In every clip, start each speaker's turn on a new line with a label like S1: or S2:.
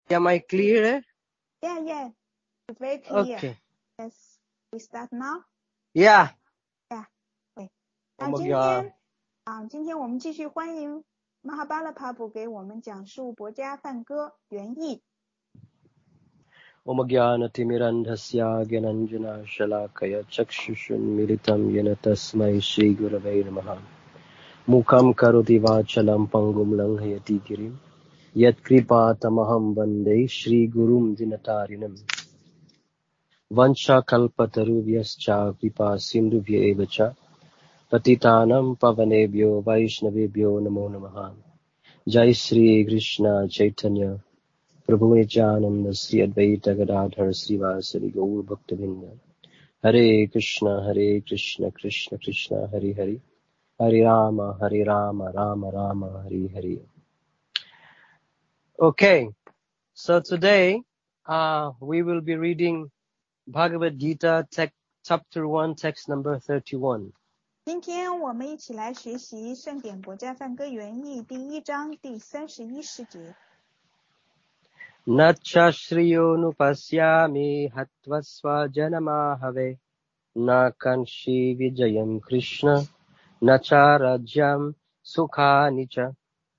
S1: Am I clear?
S2: Yeah. It's very clear.
S1: Okay.
S2: Yes. We start now?
S1: Yeah.
S2: Yeah. 对。
S1: Oh
S2: 那
S1: my God.
S2: 今天我们继续欢迎马哈巴拉帕布给我们讲述《薄伽梵歌》原意。
S1: ओमज्ञानतिमिरन्धस्य ज्ञानाञ्जनशलाकया चक्षुषुन्मिलितं येन तस्मै श्रीगुरवे नमः। मूकं करोति वाचालं पङ्गुं लङ्घयति गिरिं यत्कृपातमहं वन्दे श्रीगुरुं दिनतारिणम्। वंशकल्पतरुभ्यश्च कृपासिन्धुभ्य एव च पतितानां पावनेभ्यो वैष्णवेभ्यो नमो नमः। जय श्री कृष्ण चैतन्य प्रभु नित्यानंद श्री अद्वैत गदाधर श्रीवासदि गौर भक्तवृंद। हरे कृष्ण कृष्ण कृष्ण हरे हरे, हरे Ram Ram Ram Hare Hare. Okay, so today we will be reading Bhagavad Gita chapter 1, text number 31.
S2: 今天我们一起来学习圣典薄伽梵歌原意第1章第31诗节。
S1: न च श्रियोऽनुपश्यामि हत्वा स्वजनमाहवे न कंशी विजयं कृष्ण न च राज्यं सुखानि च.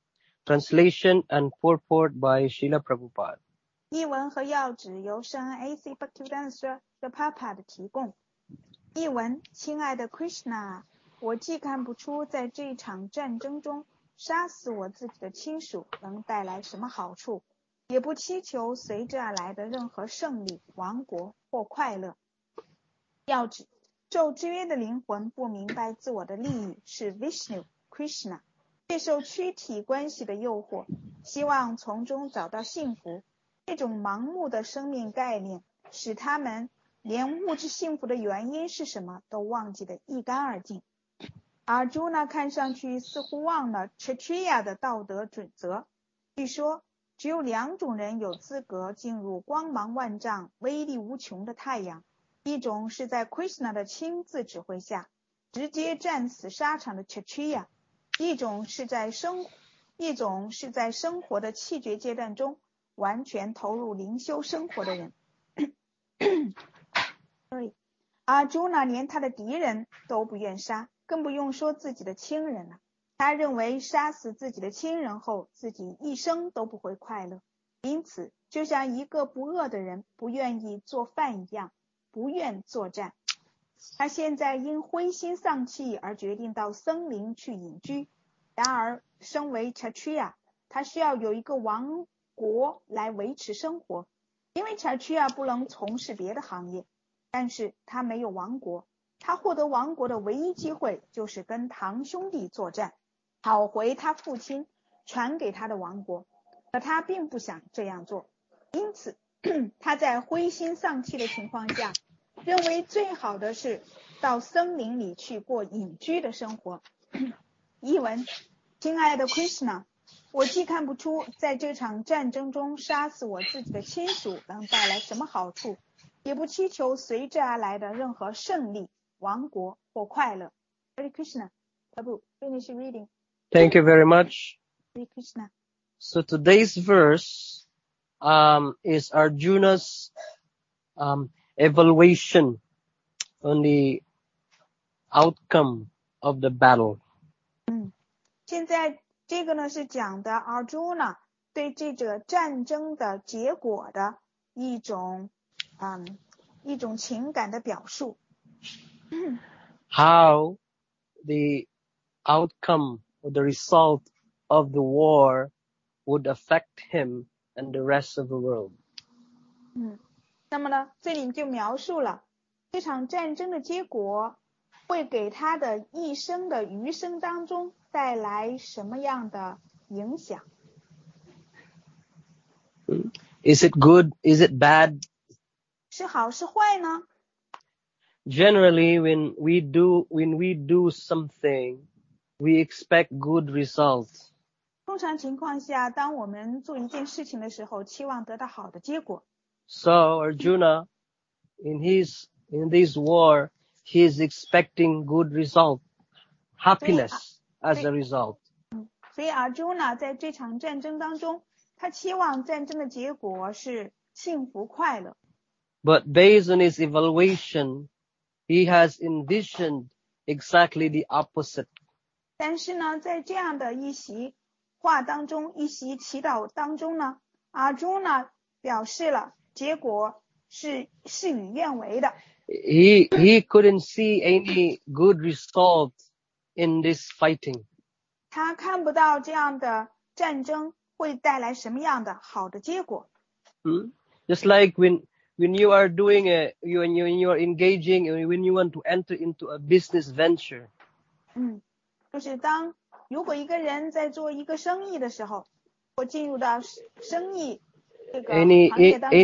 S1: Translation and purport by Srila Prabhupada.
S2: 译文和要旨由圣恩 A.C. Bhaktivedanta Prabhupada 提供。译文：亲爱的 Krishna， 我既看不出在这场战争中杀死我自己的亲属能带来什么好处，也不祈求随之而来的任何胜利、王国或快乐。要旨：受制约的灵魂不明白自我的利益是 Vishnu Krishna， 备受躯体关系的诱惑，希望从中找到幸福。这种盲目的生命概念使他们连物质幸福的原因是什么都忘记得一干二净。Arjuna 看上去似乎忘了 Kshatriya 的道德准则。据说只有2种人有资格进入光芒万丈、威力无穷的太阳，一种是在 Krishna 的亲自指挥下直接战死沙场的 Kshatriya， 一种是在生活的气绝阶段中完全投入灵修生活的人。Arjuna 连他的敌人都不愿杀，更不用说自己的亲人了。他认为杀死自己的亲人后，自己一生都不会快乐，因此就像一个不饿的人不愿意做饭一样，不愿作战。他现在因灰心丧气而决定到森林去隐居。然而身为 Kshatriya， 他需要有一个王国来维持生活，因为 Kshatriya 不能从事别的行业。但是他没有王国，他获得王国的唯一机会就是跟堂兄弟作战，讨回他父亲传给他的王国。可他并不想这样做，因此他在灰心丧气的情况下，认为最好的是到森林里去过隐居的生活。译文：亲爱的 Krishna， 我既看不出在这场战争中杀死我自己的亲属能带来什么好处，也不祈求随之而来的任何胜利、王国或快乐。Hare Krishna. Prabhu, finish reading.
S1: Thank you very much.
S2: Hare Krishna.
S1: So today's verse is Arjuna's evaluation on the outcome of the battle.
S2: 现在这个呢是讲的 Arjuna 对这个战争的结果的一种情感的表述。
S1: How the outcome or the result of the war would affect him and the rest of the world.
S2: 那么呢，这里就描述了这场战争的结果会给他的一生的余生当中带来什么样的影响。
S1: Is it good? Is it bad?
S2: 是好是坏呢？
S1: Generally, when we do something, we expect good results.
S2: 通常情况下，当我们做一件事情的时候，期望得到好的结果。
S1: So Arjuna, in this war, he is expecting good result, happiness as a result.
S2: 所以 Arjuna 在这场战争当中他期望战争的结果是幸福快乐。
S1: But based on his evaluation, he has envisioned exactly the opposite.
S2: 但是呢，在这样的一席话当中，一席祈祷当中呢，阿朱呢表示了结果是事与愿违的。
S1: He couldn't see any good result in this fighting.
S2: 他看不到这样的战争会带来什么样的好的结果。
S1: Just like when you are doing when you are engaging, when you want to enter into a business venture.
S2: 就是如果一个人在做一个生意的时候，或进入到生意这个行业当中。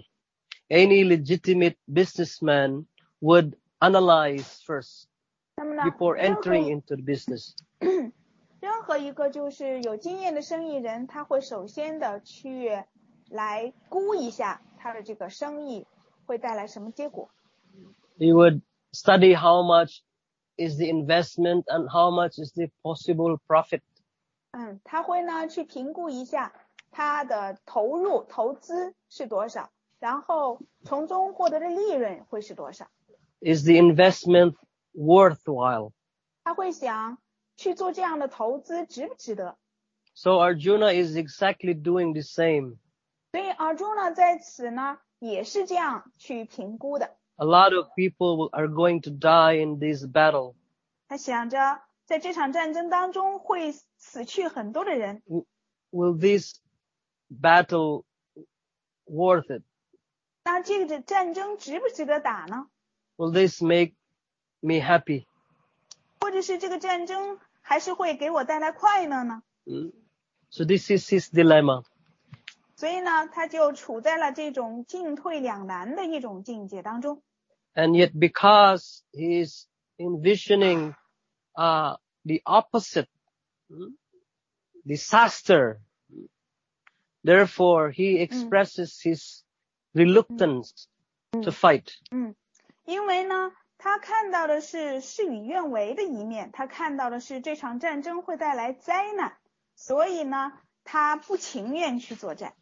S1: Any legitimate businessman would analyze first before entering into the business.
S2: 任何一个就是有经验的生意人，他会首先的去来估一下他的这个生意会带来什么结果。
S1: He would study how much is the investment and how much is the possible profit.
S2: 他会呢去评估一下他的投资是多少。然后从中获得的利润会是多少？
S1: Is the investment worthwhile?
S2: 他会想去做这样的投资值不值得？
S1: So Arjuna is exactly doing the same.
S2: 所以 Arjuna 在此呢也是这样去评估的。
S1: A lot of people are going to die in this battle.
S2: 他想着在这场战争当中会死去很多的人。
S1: Will this battle worth it?
S2: 那这个战争值不值得打呢？
S1: Will this make me happy?
S2: 或者是这个战争还是会给我带来快乐呢？
S1: So this is his dilemma.
S2: 所以呢，他就处在了这种进退两难的一种境界当中。
S1: And yet because he is envisioning the opposite, disaster, therefore he expresses his reluctance to fight.
S2: 因为呢，他看到的是事与愿违的一面，他看到的是这场战争会带来灾难，所以呢，他不情愿去作战。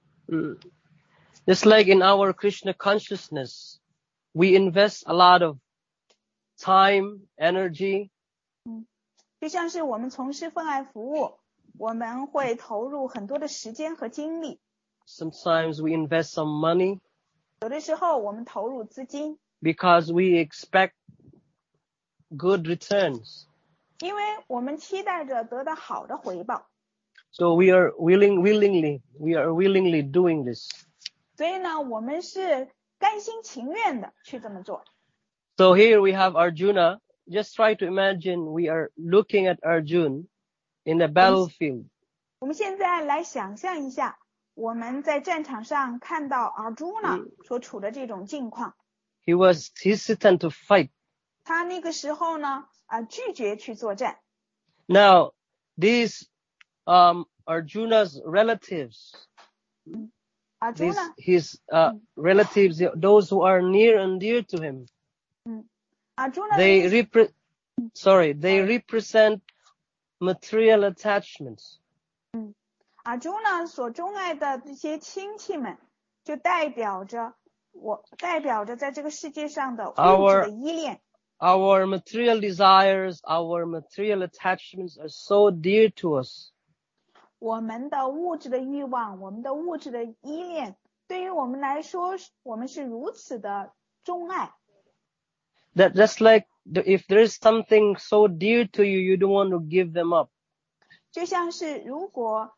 S1: Just like in our Krishna consciousness, we invest a lot of time, energy.
S2: 就像是我们从事奉爱服务，我们会投入很多的时间和精力。
S1: Sometimes we invest some money.
S2: 有的时候我们投入资金。
S1: Because we expect good returns.
S2: 因为我们期待着得到好的回报。
S1: So we are willingly doing this.
S2: 所以呢，我们是甘心情愿的去这么做。
S1: So here we have Arjuna. Just try to imagine we are looking at Arjuna in the battlefield.
S2: 我们现在来想象一下，我们在战场上看到 Arjuna 所处的这种境况。
S1: He was hesitant to fight.
S2: 他那个时候呢，拒绝去作战。
S1: Now, these Arjuna's relatives, his relatives, those who are near and dear to him, they represent material attachments.
S2: Arjuna 所钟爱的这些亲戚们，就代表着在这个世界上的物质的依恋。
S1: Our material desires, our material attachments are so dear to us.
S2: 我们的物质的欲望，我们的物质的依恋，对于我们来说，我们是如此的钟爱。
S1: That just like if there is something so dear to you, you don't want to give them up.
S2: 就像是如果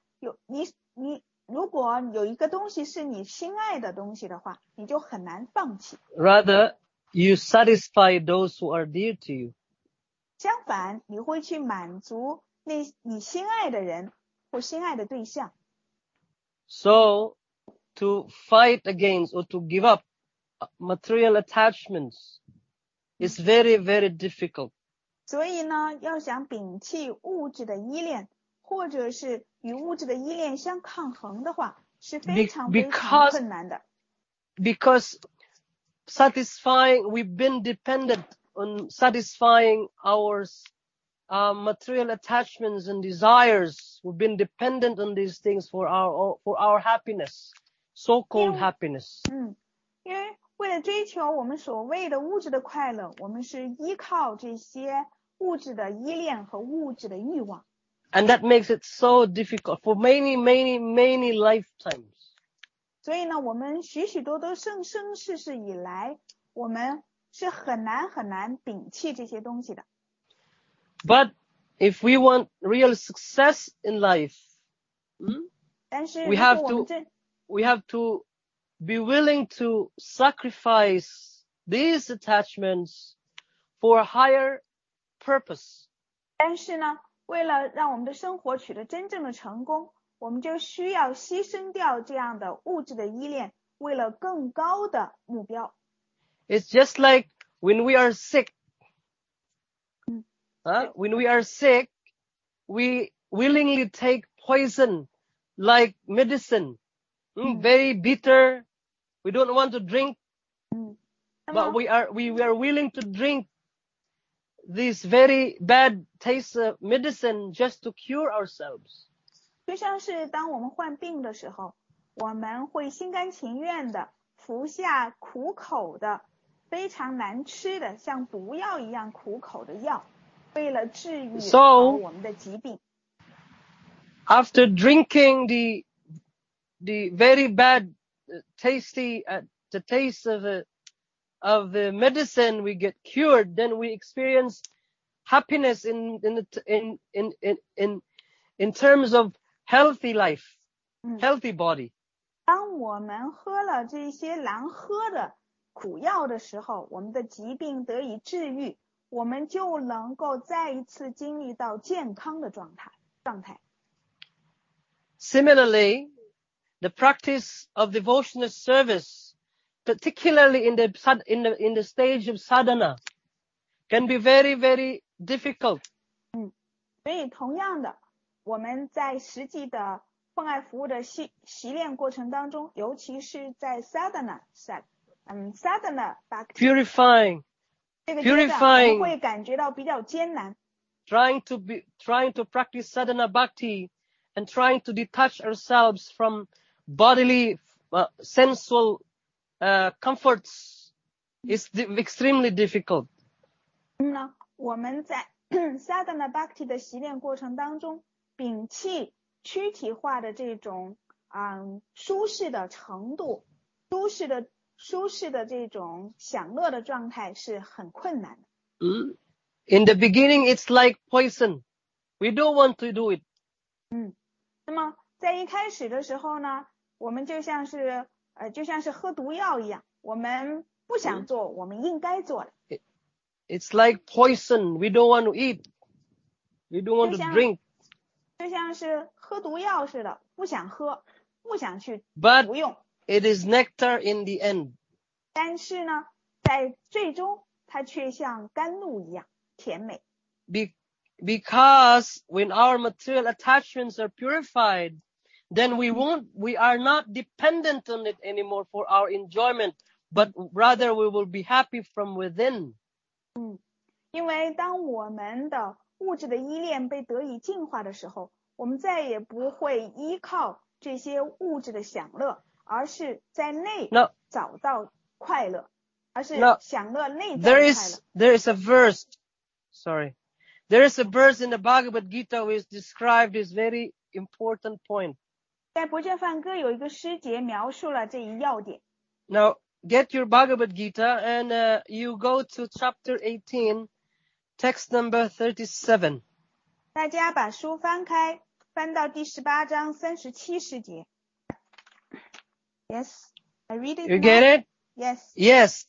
S2: 有一个东西是你心爱的东西的话，你就很难放弃。
S1: Rather, you satisfy those who are dear to you.
S2: 相反，你会去满足你心爱的人或心爱的对象。
S1: So, to fight against or to give up material attachments is very, very difficult.
S2: 所以呢，要想摒弃物质的依恋，或者是与物质的依恋相抗衡的话，是非常非常困难的。
S1: Because we've been dependent on satisfying our material attachments and desires. We've been dependent on these things for our happiness, so-called happiness.
S2: 因为为了追求我们所谓的物质的快乐，我们是依靠这些物质的依恋和物质的欲望。
S1: And that makes it so difficult for many, many, many lifetimes.
S2: 所以呢，我们许许多多生生世世以来，我们是很难摒弃这些东西的。
S1: But if we want real success in life,
S2: 但是
S1: we have to be willing to sacrifice these attachments for a higher purpose.
S2: 但是呢，为了让我们的生活取得真正的成功，我们就需要牺牲掉这样的物质的依恋，为了更高的目标。
S1: It's just like when we are sick. When we are sick, we willingly take poison like medicine. Very bitter. We don't want to drink. But we are willing to drink this very bad taste of medicine just to cure ourselves.
S2: 就像是当我们患病的时候，我们会心甘情愿的服下苦口的、非常难吃的、像毒药一样苦口的药，为了治愈好我们的疾病。
S1: After drinking the very bad, tasty, the taste of the medicine, we get cured. Then we experience happiness in terms of healthy life, healthy body.
S2: 当我们喝了这些难喝的苦药的时候，我们的疾病得以治愈，我们就能够再一次经历到健康的状态。
S1: Similarly, the practice of devotional service, particularly in the stage of sadhana, can be very, very difficult.
S2: 所以同样的，我们在实际的奉爱服务的习练过程当中，尤其是在 sadhana bhakti
S1: purifying
S2: 这个阶段，我们会感觉到比较艰难。
S1: Trying to practice sadhana bhakti and trying to detach ourselves from bodily, sensual comforts is extremely difficult.
S2: 我们在 sadhana bhakti 的习练过程当中，摒弃躯体化的这种舒适的程度，舒适的这种享乐的状态是很困难的。
S1: In the beginning, it's like poison. We don't want to do it.
S2: 那么在一开始的时候呢，我们就像是喝毒药一样，我们不想做，我们应该做的。
S1: It's like poison. We don't want to eat. We don't want to drink.
S2: 就像是喝毒药似的，不想喝，不想去服用。
S1: But it is nectar in the end.
S2: 但是呢，在最终，它却像甘露一样甜美。
S1: Because when our material attachments are purified, then we are not dependent on it anymore for our enjoyment, but rather we will be happy from within.
S2: 因为当我们的物质的依恋被得以净化的时候，我们再也不会依靠这些物质的享乐，而是在内找到快乐，而是享乐内在的快乐。
S1: There is a verse in the Bhagavad Gita which describes this very important point.
S2: 在《博觉梵歌》有一个诗节描述了这一要点。
S1: Now, get your Bhagavad Gita and you go to chapter 18, text number 37.
S2: 大家把书翻开，翻到第18章37诗节。Yes, I read it.
S1: You get it?
S2: Yes.
S1: Yes.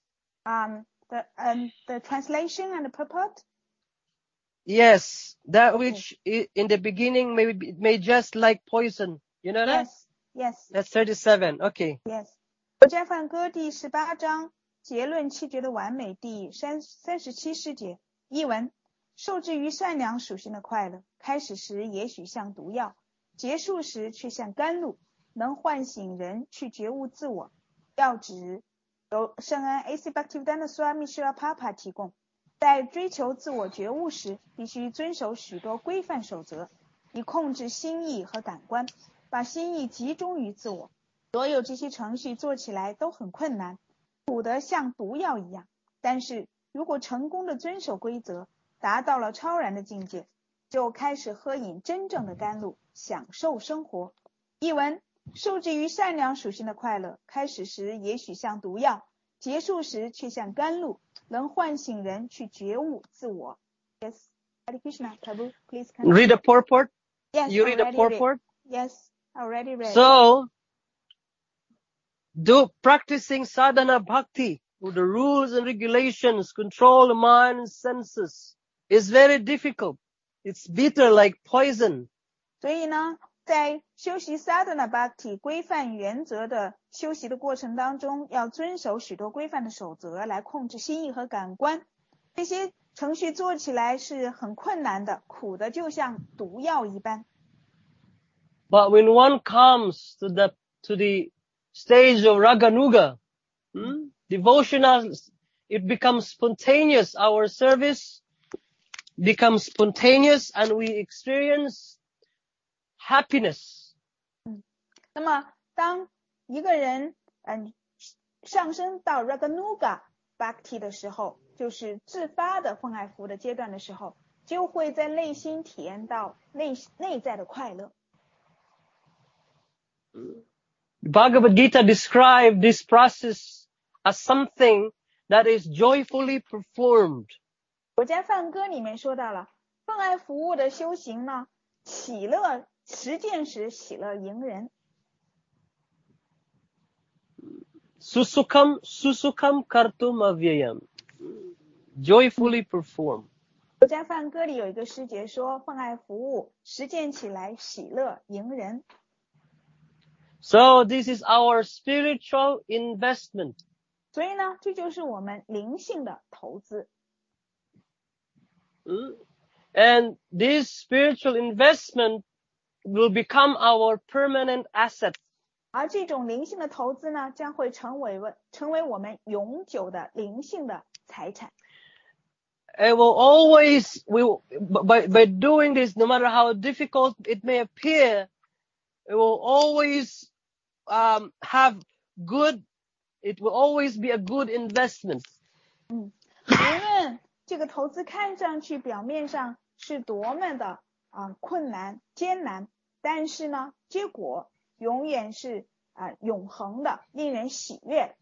S2: The translation and the purport?
S1: Yes, that which in the beginning may just like poison. You know that?
S2: Yes.
S1: That's 37. Okay.
S2: Yes. 博觉梵歌第18章结论七诀的完美第37诗节。译文：受制于善良属性的快乐，开始时也许像毒药，结束时却像甘露，能唤醒人去觉悟自我。要旨由圣恩 A.C. Bhaktivedanta Swami Srila Prabhupada 提供。 在追求自我觉悟时，必须遵守许多规范守则，以控制心意和感官，把心意集中于自我。所有这些程序做起来都很困难，苦得像毒药一样。但是如果成功的遵守规则，达到了超然的境界，就开始喝饮真正的甘露，享受生活。译文：受制于善良属性的快乐，开始时也许像毒药，结束时却像甘露，能唤醒人去觉悟自我。Yes, Hare Krishna, Prabhu, please continue.
S1: Read the purport.
S2: Yes,
S1: You read the
S2: already read.
S1: purport.
S2: Yes, already read.
S1: So, practicing sadhana bhakti with the rules and regulations, control the mind and senses is very difficult. It's bitter like poison.
S2: 所以呢，在修习 sadhana bhakti 规范原则的修习的过程当中，要遵守许多规范的守则来控制心意和感官。这些程序做起来是很困难的，苦的就像毒药一般。
S1: But when one comes to the stage of Raganuga, devotional, it becomes spontaneous. Our service becomes spontaneous and we experience happiness.
S2: 那么当一个人上升到 Raganuga Bhakti 的时候，就是自发的奉爱服务的阶段的时候，就会在内心体验到内在的快乐。
S1: Bhagavad Gita described this process as something that is joyfully performed.
S2: 国家梵歌里面说到了，奉爱服务的修行呢，喜乐实践时喜乐迎人。
S1: Susukam kartum avyayam. Joyfully perform.
S2: 国家梵歌里有一个诗节说，奉爱服务实践起来喜乐迎人。
S1: So this is our spiritual investment.
S2: 所以呢，这就是我们灵性的投资。
S1: And this spiritual investment will become our permanent asset.
S2: 而这种灵性的投资呢，将会成为我们永久的灵性的财产。
S1: It will always, by doing this, no matter how difficult it may appear, it will always it will always be a good investment.
S2: 无论这个投资看上去表面上是多么的困难艰难，但是呢，结果永远是永恒的，令人喜悦。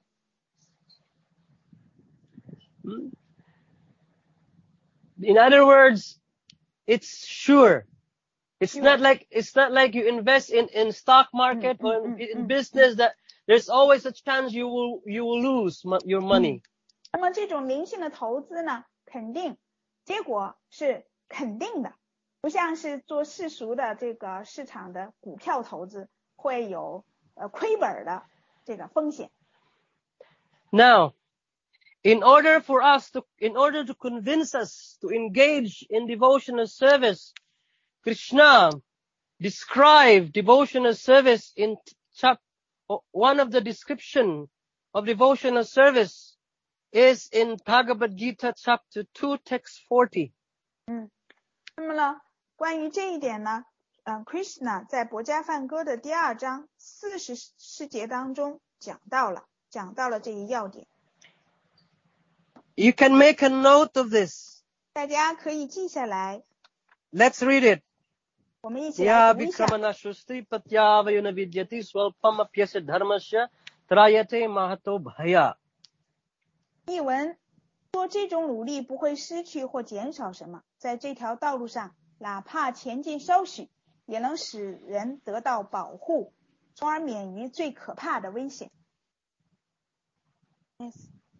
S1: In other words, it's sure. It's not like you invest in stock market or in business that there's always a chance you will lose your money.
S2: 那么这种灵性的投资呢，肯定结果是肯定的，不像是做世俗的这个市场的股票投资会有亏本的这个风险。
S1: Now, in order to convince us to engage in devotional service, Krishna described devotional service in one of the description of devotional service is in Bhagavad Gita chapter 2 text 40.
S2: 那么呢，关于这一点呢，Krishna 在《博迦梵歌》的第2章40诗节当中讲到了这一要点。
S1: You can make a note of this.
S2: 大家可以记下来。
S1: Let's read it.
S2: 我们一起来读一下。译文：做这种努力不会失去或减少什么，在这条道路上，哪怕前进稍许，也能使人得到保护，从而免于最可怕的危险。Yes.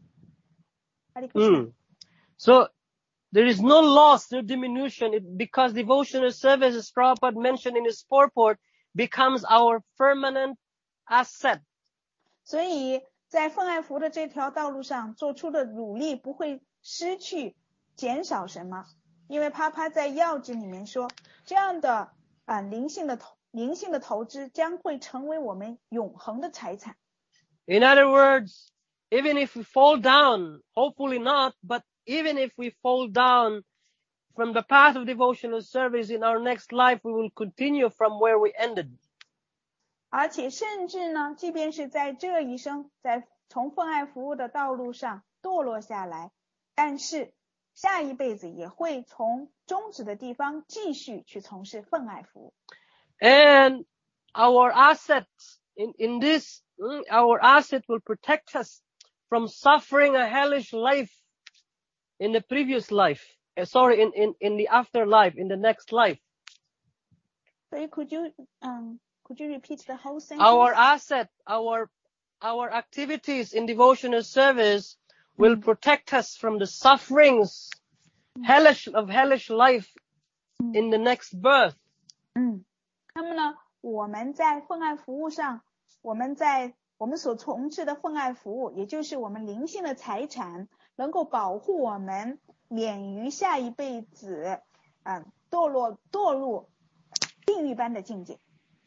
S1: So there is no loss, no diminution, because devotional service, as Prabhupada mentioned in his purport, becomes our permanent asset.
S2: 所以在奉爱服的这条道路上做出的努力不会失去减少什么，因为帕帕在要旨里面说，这样的灵性的投资将会成为我们永恒的财产。
S1: In other words, even if we fall down, hopefully not, but even if we fall down from the path of devotional service in our next life, we will continue from where we ended.
S2: 而且甚至呢，即便是在这一生，在从奉爱服务的道路上堕落下来，但是下一辈子也会从终止的地方继续去从事奉爱服务。
S1: And our assets in this, our asset will protect us from suffering a hellish life in the previous life. In the afterlife, in the next life.
S2: So could you repeat the whole sentence?
S1: Our asset, our activities in devotional service will protect us from the sufferings, hellish life in the next birth.
S2: 那么呢，我们在奉爱服务上，我们所从事的奉爱服务，也就是我们灵性的财产，能够保护我们免于下一辈子堕入地狱般的境界。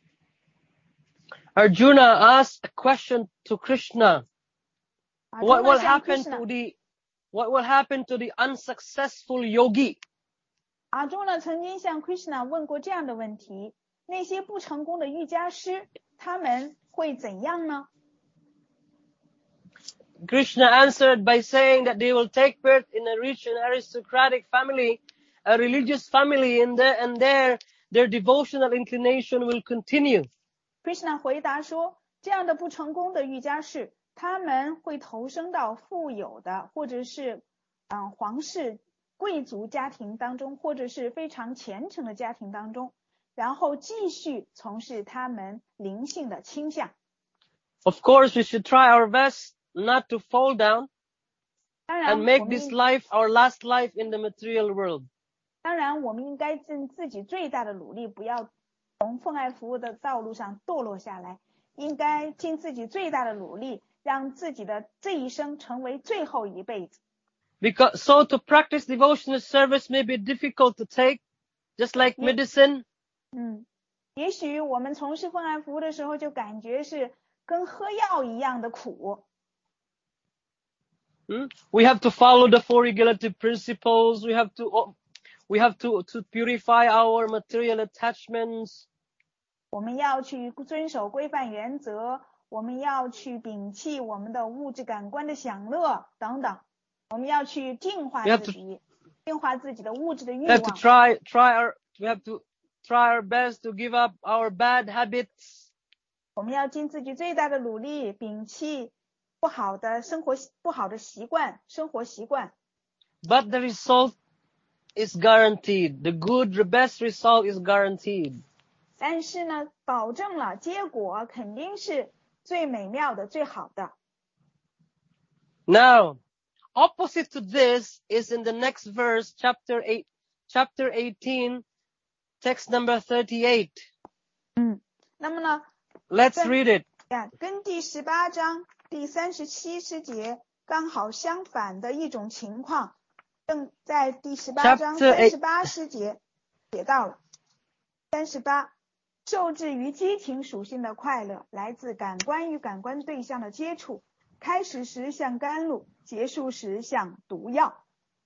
S1: Arjuna asked a question to Krishna. What will happen to the unsuccessful yogi?
S2: Arjuna 曾经向 Krishna 问过这样的问题：那些不成功的瑜伽师，他们会怎样呢？
S1: Krishna answered by saying that they will take birth in a rich and aristocratic family, a religious family, and there their devotional inclination will continue.
S2: Krishna 回答说，这样的不成功的瑜伽士，他们会投生到富有的或者是皇室贵族家庭当中，或者是非常虔诚的家庭当中，然后继续从事他们灵性的倾向。
S1: Of course, we should try our best not to fall down and make this life our last life in the material world.
S2: 当然，我们应该尽自己最大的努力，不要从奉爱服务的道路上堕落下来，应该尽自己最大的努力，让自己的这一生成为最后一辈子。
S1: So to practice devotional service may be difficult to take, just like medicine.
S2: 也许我们从事奉爱服务的时候，就感觉是跟喝药一样的苦。
S1: We have to follow the four regulative principles. We have to purify our material attachments.
S2: 我们要去遵守规范原则，我们要去摒弃我们的物质感官的享乐等等，我们要去净化自己，净化自己的物质的欲望。
S1: We have to try our best to give up our bad habits.
S2: 我们要尽自己最大的努力，摒弃不好的生活习惯。
S1: But the result is guaranteed. The best result is guaranteed.
S2: 但是呢，保证了结果肯定是最美妙的、最好的。
S1: Now, opposite to this is in the next verse, chapter 18, text number 38.
S2: 那么呢
S1: Let's read it.
S2: 跟第18章第37诗节刚好相反的一种情况，正在第18章38诗节写到了。38，受制于激情属性的快乐，来自感官与感官对象的接触，开始时像甘露，结束时像毒药。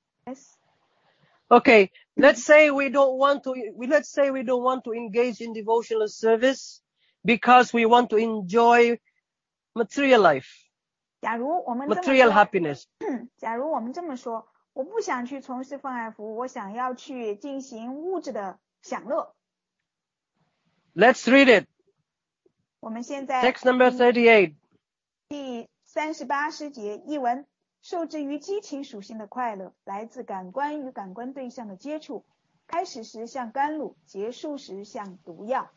S1: Okay, let's say we don't want to engage in devotional service because we want to enjoy material life.
S2: 假如我们这么说
S1: material happiness.
S2: 假如我们这么说，我不想去从事奉爱服务，我想要去进行物质的享乐。
S1: Let's read it.
S2: 我们现在
S1: Text number 38.
S2: 第38诗节译文，受制于激情属性的快乐，来自感官与感官对象的接触，开始时像甘露，结束时像毒药。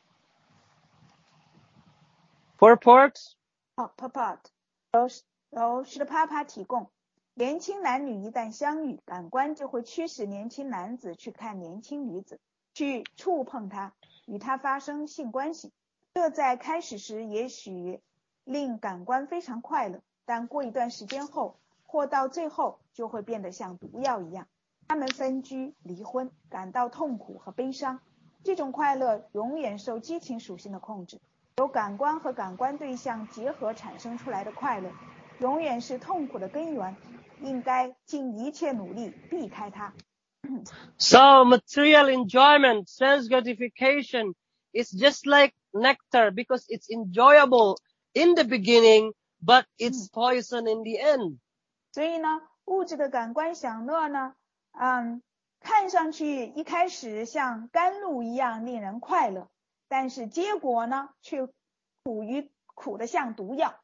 S1: Purport.
S2: Purport 由施帕帕提供。年轻男女一旦相遇，感官就会驱使年轻男子去看年轻女子，去触碰她，与她发生性关系。这在开始时也许令感官非常快乐，但过一段时间后，或到最后就会变得像毒药一样。他们分居、离婚，感到痛苦和悲伤。这种快乐永远受激情属性的控制，由感官和感官对象结合产生出来的快乐，永远是痛苦的根源。 应该尽一切努力避开它。
S1: So material enjoyment, sense gratification is just like nectar because it's enjoyable in the beginning, but it's poison in the end.
S2: 所以呢，物质的感官享乐呢，看上去一开始像甘露一样令人快乐，但是结果呢，却苦得像毒药。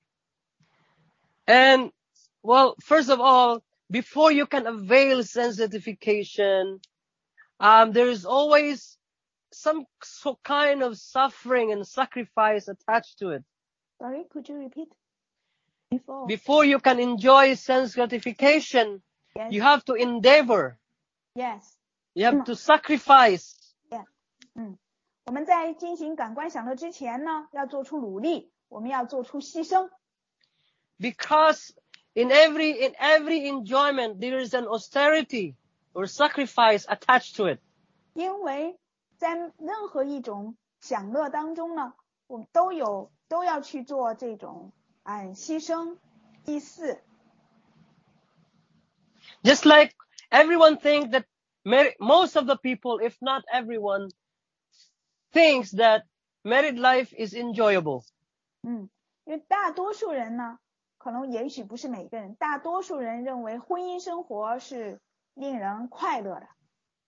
S1: And well, first of all, before you can avail sense gratification, there is always some kind of suffering and sacrifice attached to it.
S2: Sorry, could you repeat?
S1: Before you can enjoy sense gratification,
S2: Yes.
S1: you have to endeavor.
S2: Yes.
S1: You have to sacrifice.
S2: Yeah. 我们在进行感官享乐之前呢，要做出努力，我们要做出牺牲。
S1: Because in every enjoyment there is an austerity or sacrifice attached to it.
S2: 因为在任何一种享乐当中呢，我们都要去做这种牺牲祭祀。
S1: Just like everyone thinks that most of the people, if not everyone, thinks that married life is enjoyable.
S2: 因为大多数人呢，可能也许不是每个人，大多数人认为婚姻生活是令人快乐的。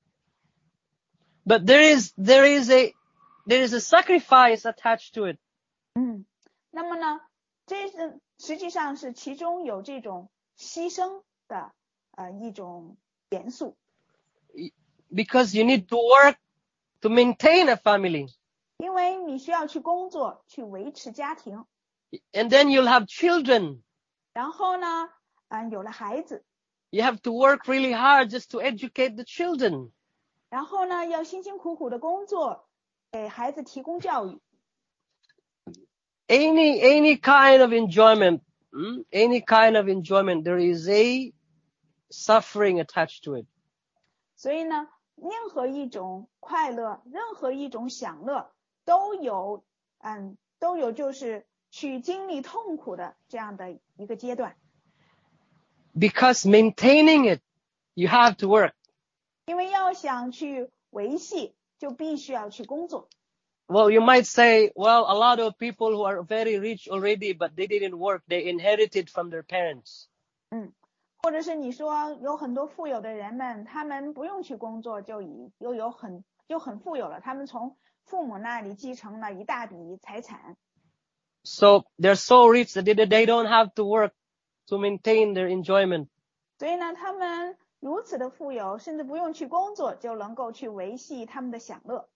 S1: But there is a sacrifice attached to it.
S2: 那么呢，这是实际上是其中有这种牺牲的一种元素。
S1: Because you need to work to maintain a family.
S2: 因为你需要去工作，去维持家庭。
S1: And then you'll have children.
S2: 然后呢，有了孩子。
S1: You have to work really hard just to educate the children.
S2: 然后呢，要辛辛苦苦的工作，给孩子提供教育。
S1: Any kind of enjoyment, there is a suffering attached to it.
S2: 所以呢，任何一种快乐，任何一种享乐，都有就是去经历痛苦的这样的一个阶段。
S1: Because maintaining it, you have to work.
S2: 因为要想去维系，就必须要去工作。
S1: Well, you might say, well, a lot of people who are very rich already, but they didn't work, they inherited from their parents.
S2: 或者是你说有很多富有的人们，他们不用去工作就很富有了，他们从父母那里继承了一大笔财产。
S1: So they're so rich that they don't have to work to maintain their enjoyment.
S2: 所以呢，他们如此的富有，甚至不用去工作就能够去维系他们的享乐。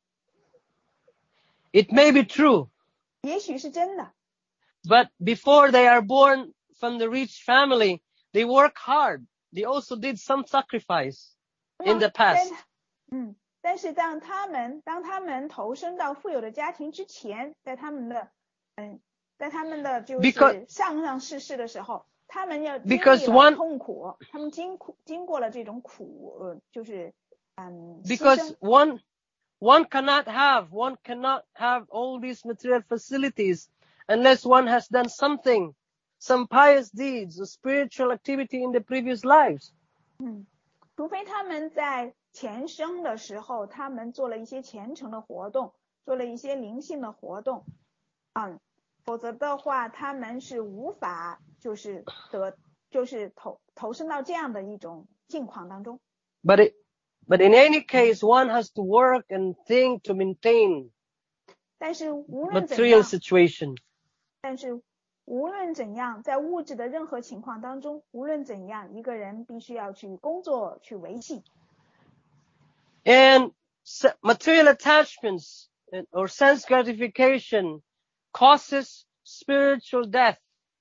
S1: It may be true.
S2: 也许是真的。
S1: But before they are born from the rich family, they work hard. They also did some sacrifice in the past.
S2: 但是当他们投身到富有的家庭之前，在他们的就是上世的时候，他们要经历了痛苦，他们经过了这种苦，就是
S1: Because one cannot have all these material facilities unless one has done something, some pious deeds, or spiritual activity in the previous lives.
S2: 除非他们在前生的时候，他们做了一些虔诚的活动，做了一些灵性的活动，否则的话，他们是无法就是投身到这样的一种境况当中。
S1: But in any case, one has to work and think to maintain material situation.
S2: 但是无论怎样，在物质的任何情况当中，无论怎样，一个人必须要去工作，去维系。
S1: And material attachments or sense gratification causes spiritual death.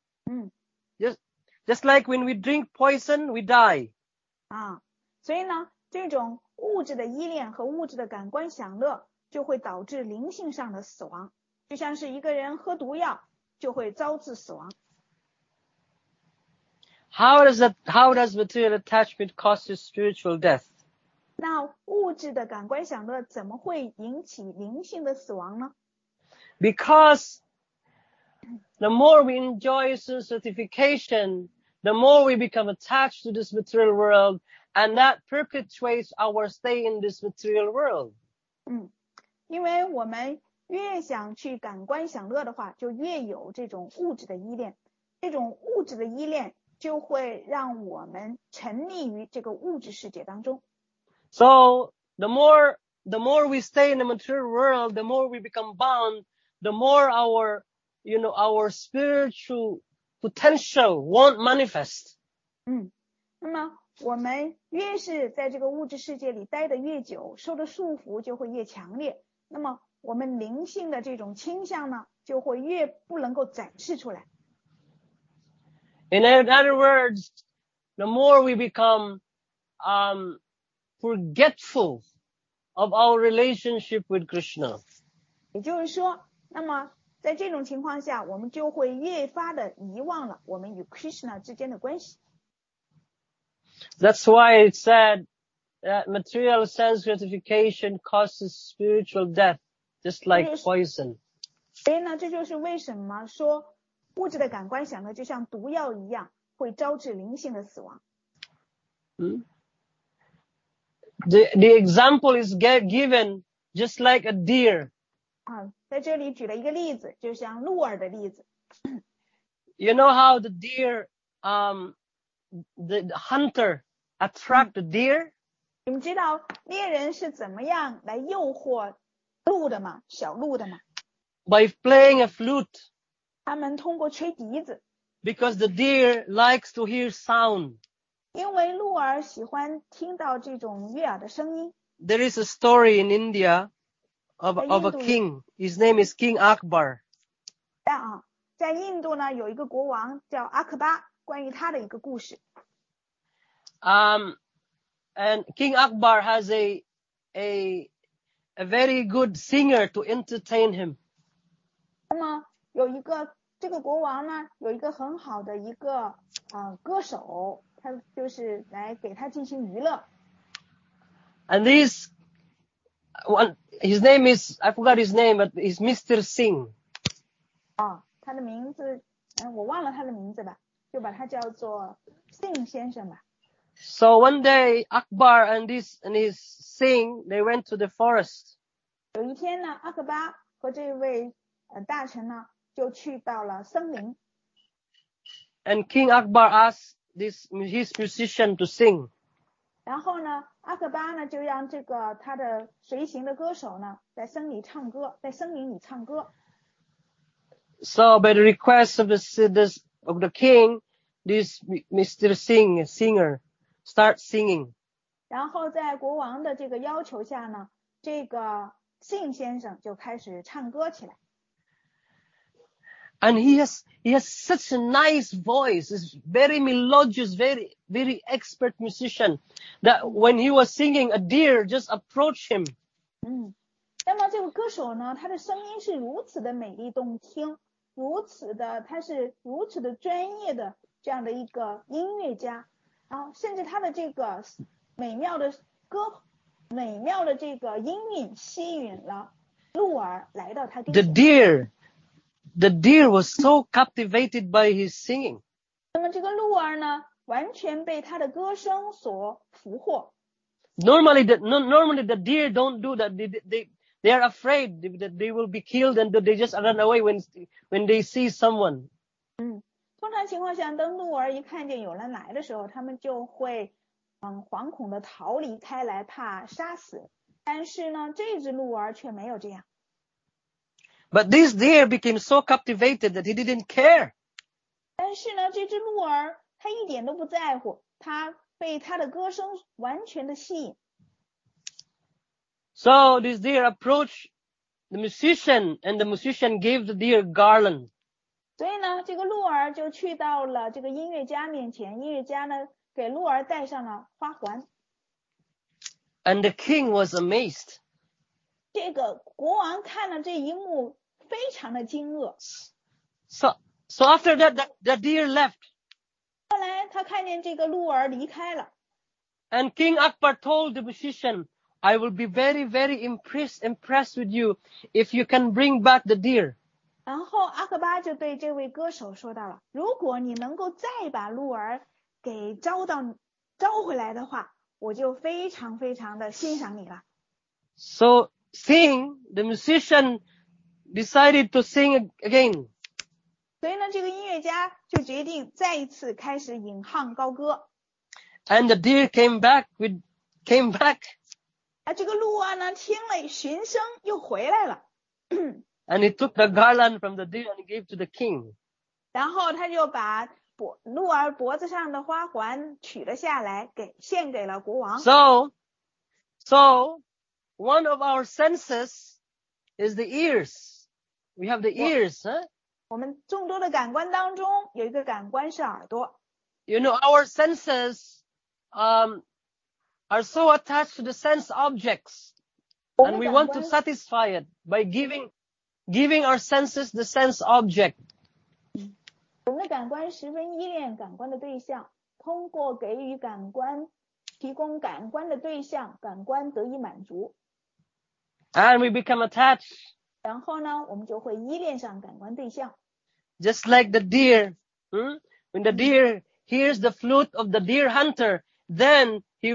S1: Just like when we drink poison, we die.
S2: 所以呢，这种物质的依恋和物质的感官享乐，就会导致灵性上的死亡。就像是一个人喝毒药，就会招致死亡。
S1: How does material attachment cause spiritual death?
S2: 那物质的感官享乐怎么会引起灵性的死亡呢？
S1: Because the more we enjoy sense gratification, the more we become attached to this material world, and that perpetuates our stay in this material world.
S2: 因为我们越想去感官享乐的话，就越有这种物质的依恋，这种物质的依恋就会让我们沉溺于这个物质世界当中。
S1: So the more we stay in the material world, the more we become bound, the more our spiritual potential won't manifest.
S2: 那么我们越是在这个物质世界里待得越久，受的束缚就会越强烈，那么我们灵性的这种倾向呢，就会越不能够展示出来。
S1: In other words, the more we become forgetful of our relationship with Krishna.
S2: 也就是说，那么在这种情况下，我们就会越发的遗忘了我们与 Krishna 之间的关系。
S1: That's why it said that material sense gratification causes spiritual death, just like poison.
S2: 所以呢，这就是为什么说物质的感官享乐就像毒药一样，会招致灵性的死亡。
S1: The example is given just like a deer.
S2: 在这里举了一个例子，就像鹿儿的例子。
S1: You know how the deer, the hunter attract the deer?
S2: 你们知道猎人是怎么样来诱惑鹿的吗？小鹿的吗？
S1: By playing a flute.
S2: 他们通过吹笛子。
S1: Because the deer likes to hear sound.
S2: 因为鹿儿喜欢听到这种悦耳的声音。
S1: There is a story in India of a king. His name is King Akbar.
S2: 在印度呢，有一个国王叫阿克巴，关于他的一个故事。
S1: And King Akbar has a very good singer to entertain him.
S2: 那么这个国王呢，有一个很好的一个歌手，他就是来给他进行娱乐。
S1: And his name is, I forgot his name, but it's Mr. Singh.
S2: 他的名字我忘了他的名字吧，就把他叫做 Singh 先生吧。
S1: So one day Akbar and his Singh, they went to the forest.
S2: 有一天呢，阿克巴和这位大臣呢就去到了森林。
S1: And King Akbar asked his musician to sing.
S2: 然后呢，阿克巴呢就让他的随行的歌手呢在森林里唱歌。
S1: So by the request of the king, this Mr. singer start singing.
S2: 然后在国王的这个要求下呢，这个信先生就开始唱歌起来。
S1: And he has such a nice voice. He's very melodious, very, very expert musician. That when he was singing, a deer just approached him.
S2: 那么这个歌手呢，他的声音是如此的美丽动听，他是如此的专业的这样的一个音乐家，甚至他的这个美妙的这个音韵吸引了鹿儿来到他跟前。
S1: The deer was so captivated by his singing.
S2: 那么这个鹿儿呢，完全被他的歌声所俘获。
S1: Normally the deer don't do that. They are afraid that they will be killed and they just run away when they see someone.
S2: 通常情况下，当鹿儿一看见有人来的时候，他们就会惶恐的逃离开来，怕杀死。但是呢，这只鹿儿却没有这样。
S1: But this deer became so captivated that he didn't care.
S2: 但是呢，这只鹿儿他一点都不在乎，他被他的歌声完全的吸引。
S1: So this deer approached the musician, and the musician gave the deer garland.
S2: 所以呢，这个鹿儿就去到了这个音乐家面前，音乐家呢给鹿儿戴上了花环。
S1: And the king was amazed.
S2: 这个国王看了这一幕，非常的惊愕。
S1: So after that, the deer left.
S2: 后来他看见这个鹿儿离开了。
S1: And King Akbar told the musician, I will be very, very impressed with you if you can bring back the deer.
S2: 然后阿克巴就对这位歌手说到了，如果你能够再把鹿儿给招回来的话，我就非常非常的欣赏你了。
S1: So the musician decided to sing again.
S2: 所以呢，这个音乐家就决定再一次开始引吭高歌。
S1: And the deer came back.
S2: 这个鹿啊呢，听了循声又回来了。
S1: And he took the garland from the deer and gave to the king.
S2: 然后他就把鹿儿脖子上的花环取了下来，献给了国王。
S1: So one of our senses is the ears. We have the ears, huh?
S2: 我们众多的感官当中有一个感官是耳朵。
S1: You know, our senses are so attached to the sense objects, and we want to satisfy it by giving our senses the sense object.
S2: 我们的感官十分依恋感官的对象，通过给予感官提供感官的对象，感官得以满足。
S1: And we become attached.
S2: 然后呢，我们就会依恋上感官对象。
S1: Just like the deer, when the deer hears the flute of the deer hunter, then he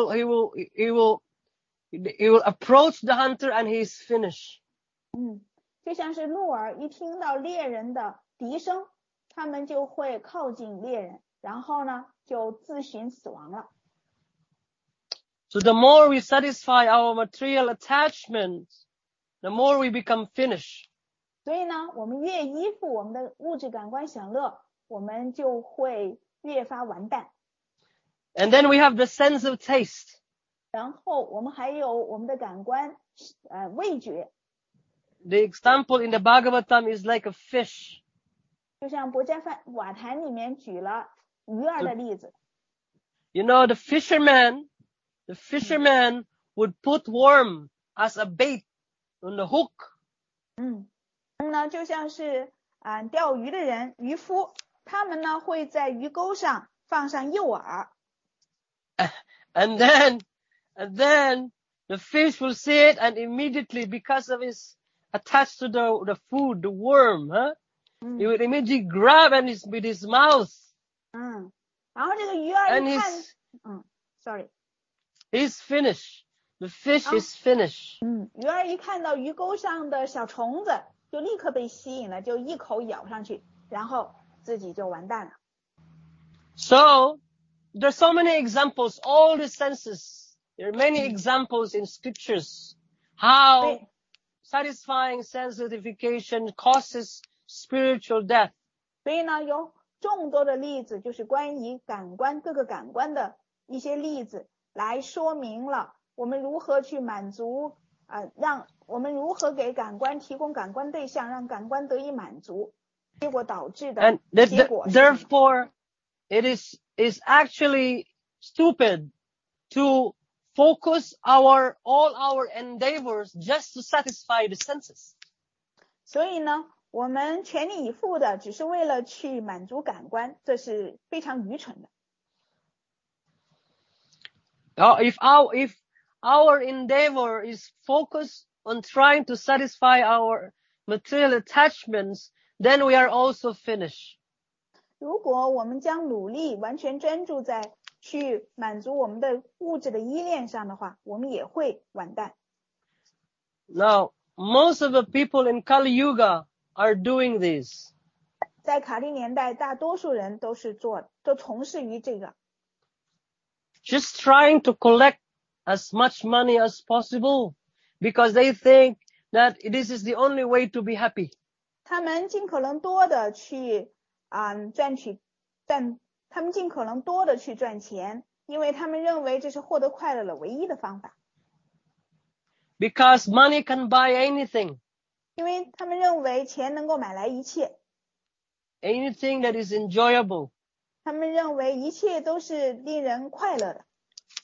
S1: will approach the hunter and he is finished.
S2: 就像是鹿儿一听到猎人的笛声，他们就会靠近猎人，然后呢就自寻死亡了。
S1: So the more we satisfy our material attachments, the more we become finished.
S2: 所以呢，我们越依附我们的物质感官享乐，我们就会越发完蛋。
S1: And then we have the sense of taste.
S2: 然后我们还有我们的感官味觉。
S1: The example in the Bhagavatam is like a fish.
S2: 就像博伽瓦坛里面举了鱼儿的例子。
S1: You know, the fisherman would put worm as a bait on the hook.
S2: 那么呢，就像是钓鱼的人，渔夫，他们呢会在鱼钩上放上诱饵。
S1: And then the fish will see it, and immediately, because of his attached to the food, the worm, he would immediately grab with his mouth.
S2: 然后这个鱼儿一看
S1: ，he's finished. The fish is finished.
S2: 鱼儿一看到鱼钩上的小虫子，就立刻被吸引了，就一口咬上去，然后自己就完蛋了。
S1: So there's so many examples, all the senses. There are many examples in scriptures how satisfying sense gratification causes spiritual death.
S2: 所以呢，有众多的例子，就是关于各个感官的一些例子，来说明了我们如何去满足让我们如何给感官提供感官对象，让感官得以满足，结果导致的结果。
S1: Therefore, it is actually stupid to focus all our endeavors just to satisfy the senses.
S2: 所以呢，我们全力以赴的只是为了去满足感官，这是非常愚蠢的。
S1: If our endeavor is focused on trying to satisfy our material attachments, then we are also finished.
S2: 如果我们将努力完全专注在去满足我们的物质的依恋上的话，我们也会完蛋。
S1: Now, most of the people in Kali Yuga are doing this.
S2: 在卡利年代，大多数人都从事于这个。
S1: Just trying to collect as much money as possible because they think that this is the only way to be happy.
S2: 他们尽可能多的去赚钱，因为他们认为这是获得快乐的唯一的方法。
S1: Because money can buy anything.
S2: 因为他们认为钱能够买来一切。
S1: Anything that is enjoyable.
S2: 他们认为一切都是令人快乐的。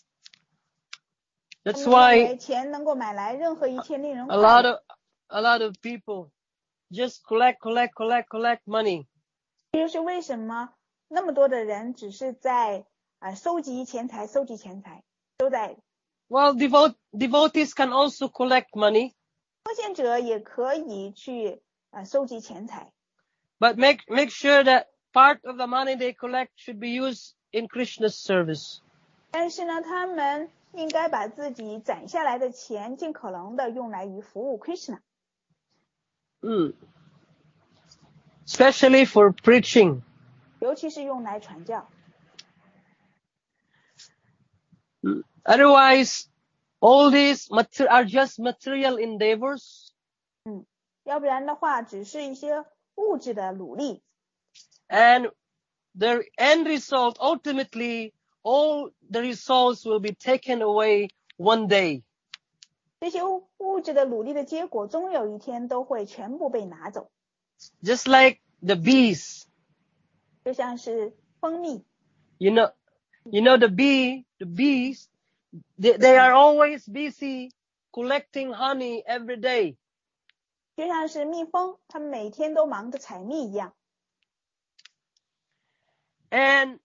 S1: That's why
S2: 钱能够买来任何一切令人快乐。
S1: A lot of people just collect money.
S2: 这就是为什么那么多的人只是在收集钱财，都在。
S1: Well, devotees can also collect money.
S2: 奉献者也可以去收集钱财。
S1: But make sure that part of the money they collect should be used in Krishna's service.
S2: 但是呢，他们应该把自己攒下来的钱尽可能的用来于服务 Krishna。
S1: Especially for preaching.
S2: 尤其是用来传教。
S1: Otherwise, all these are just material endeavors.
S2: 要不然的话，只是一些物质的努力。
S1: And the end result, ultimately, all the results will be taken away one day.
S2: 这些物质的努力的结果，终有一天都会全部被拿走。
S1: Just like the bees.
S2: 就像是蜂蜜。
S1: You know the bees, they are always busy collecting honey every day.
S2: 就像是蜜蜂，它们每天都忙着采蜜一样。
S1: And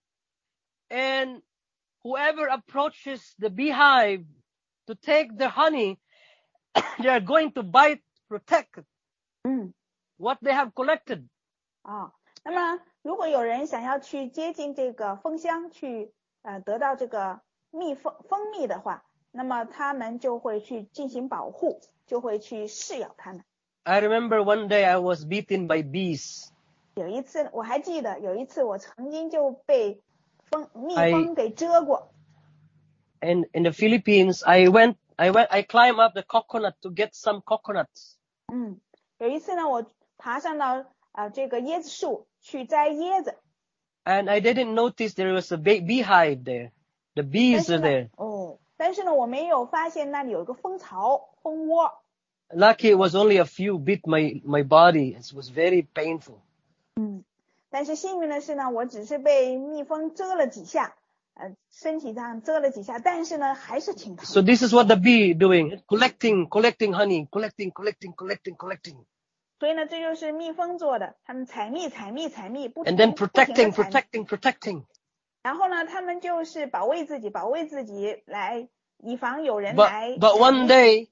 S1: whoever approaches the beehive to take the honey, they are going to protect what they have collected.
S2: 那么如果有人想要去接近这个蜂箱去得到这个蜂蜜的话，那么他们就会去进行保护，就会去噬咬它们。
S1: I remember one day I was beaten by bees.
S2: 有一次我还记得，有一次我曾经就被蜜蜂给蛰过。
S1: And in the Philippines, I climbed up the coconut to get some coconuts.
S2: 有一次呢，我爬上到这个椰子树去摘椰子。
S1: And I didn't notice there was a beehive there. The bees are there.
S2: 但是呢，我没有发现那里有一个蜂窝。
S1: Lucky it was only a few bit my body. It was very painful.
S2: 但是幸运的是呢，我只是被蜜蜂蛰了几下，身体上蛰了几下，但是呢，还是挺疼。
S1: So this is what the bee doing, collecting honey, collecting.
S2: 所以呢，这就是蜜蜂做的，他们采蜜，不停
S1: And then
S2: 不停地采蜜。
S1: protecting.
S2: 然后呢，他们就是保卫自己，来以防有人来。
S1: But one day,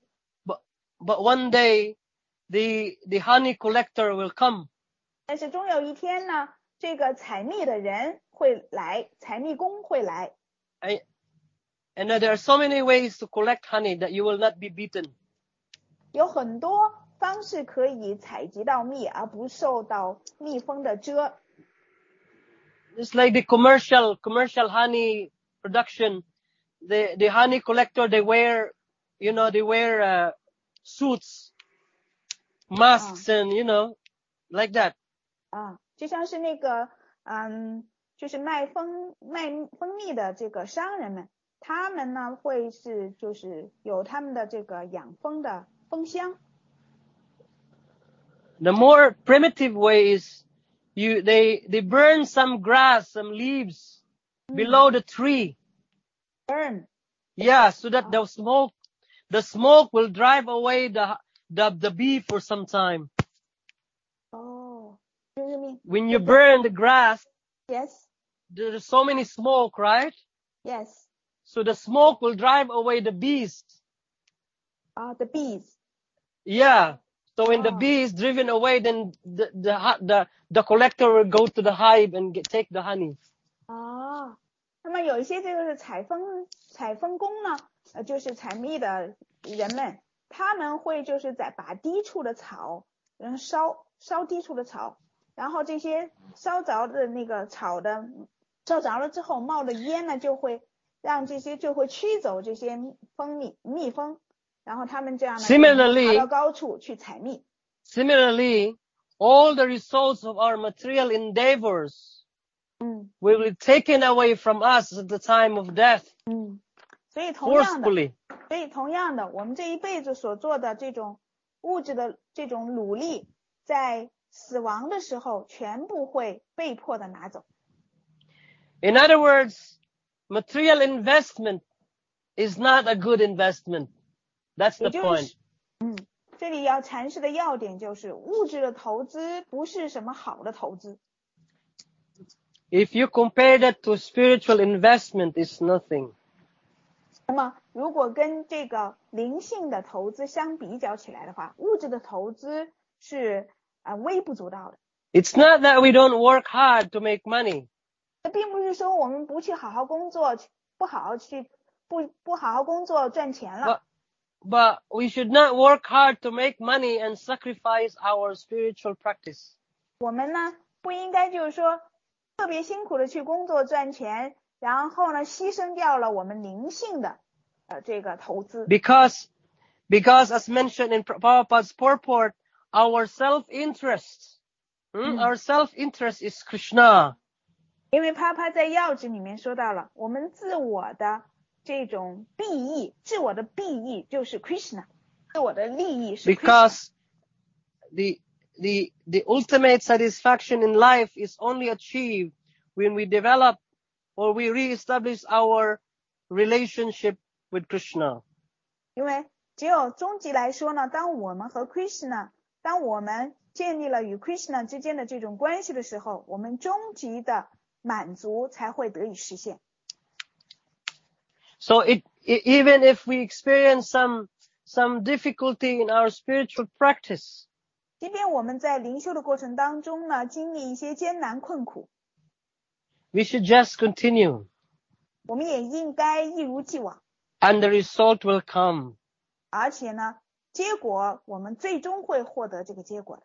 S1: the honey collector will come.
S2: 但是终有一天呢，这个采蜜的人会来，采蜜工会来。
S1: And there are so many ways to collect honey that you will not be beaten.
S2: 有很多方式可以采集到蜜，而不受到蜜蜂的蛰。
S1: It's like the commercial honey production. The honey collector, they wear suits, masks, and like that.
S2: 就像是那个就是卖蜂蜜的这个商人们，他们呢会是就是有他们的这个养蜂的蜂箱。
S1: The more primitive way is they burn some grass, some leaves below the tree.
S2: Burn.
S1: Yeah, so that the smoke will drive away the bee for some time. When you burn the grass,
S2: yes,
S1: there's so many smoke, right?
S2: Yes.
S1: So the smoke will drive away the bees.
S2: The bees.
S1: Yeah. So when the bee is driven away, then the collector will go to the hive and take the honey.
S2: 那么有一些这个是采蜂工呢，就是采蜜的人们，他们会就是把低处的草，烧低处的草，然后这些烧着的那个草的烧着了之后冒的烟呢，就会驱走这些蜜蜂。然后他们这样呢，爬到高处去采蜜。
S1: Similarly, all the results of our material endeavors will be taken away from us at the time of death.
S2: 所以同样的，我们这一辈子所做的这种物质的这种努力，在死亡的时候全部会被迫的拿走。
S1: In other words, material investment is not a good investment. That's the point.
S2: 这里要阐释的要点就是物质的投资不是什么好的投资。
S1: If you compare that to spiritual investment, it's nothing.
S2: 那么如果跟这个灵性的投资相比较起来的话，物质的投资是微不足道的。
S1: It's not that we don't work hard to make money.
S2: 这并不是说我们不去好好工作，不好好工作赚钱了。
S1: But we should not work hard to make money and sacrifice our spiritual practice.
S2: 我们呢，不应该就是说特别辛苦的去工作赚钱，然后呢，牺牲掉了我们灵性的这个投资。
S1: Because as mentioned in Prabhupada's purport, our self-interest, our self-interest is Krishna.
S2: 因为Prabhupada在要旨里面说到了，我们自我的这种裨益，自我的裨益就是 Krishna， 自我的利益是
S1: Krishna. Because the ultimate satisfaction in life is only achieved when we develop or we reestablish our relationship with Krishna.
S2: 因为只有终极来说呢，当我们建立了与 Krishna 之间的这种关系的时候，我们终极的满足才会得以实现。
S1: So even if we experience some difficulty in our spiritual practice,
S2: 即便我们在灵修的过程当中呢，经历一些艰难困苦，
S1: we should just continue.
S2: 我们也应该一如既往。
S1: And the result will come.
S2: 而且呢，结果我们最终会获得这个结果的。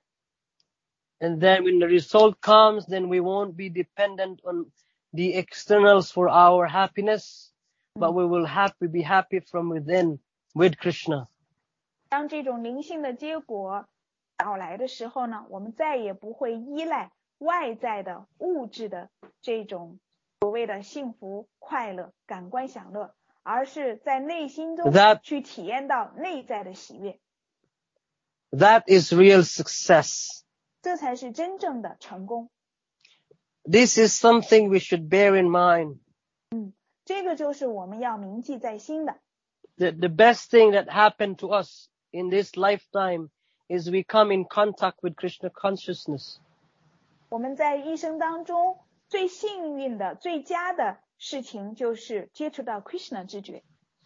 S1: And then when the result comes, then we won't be dependent on the externals for our happiness, but we will be happy from within with Krishna.
S2: 当这种灵性的结果到来的时候呢，我们再也不会依赖外在的物质的这种所谓的幸福、快乐、感官享乐，而是在内心中去体验到内在的喜悦。
S1: That is real success.
S2: 这才是真正的成功。
S1: This is something we should bear in mind.
S2: 这个就是我们要铭记在心的。
S1: The best thing that happened to us in this lifetime is we come in contact with Krishna consciousness.
S2: 我们在一生当中最幸运的、最佳的事情就是接触到 Krishna 知觉。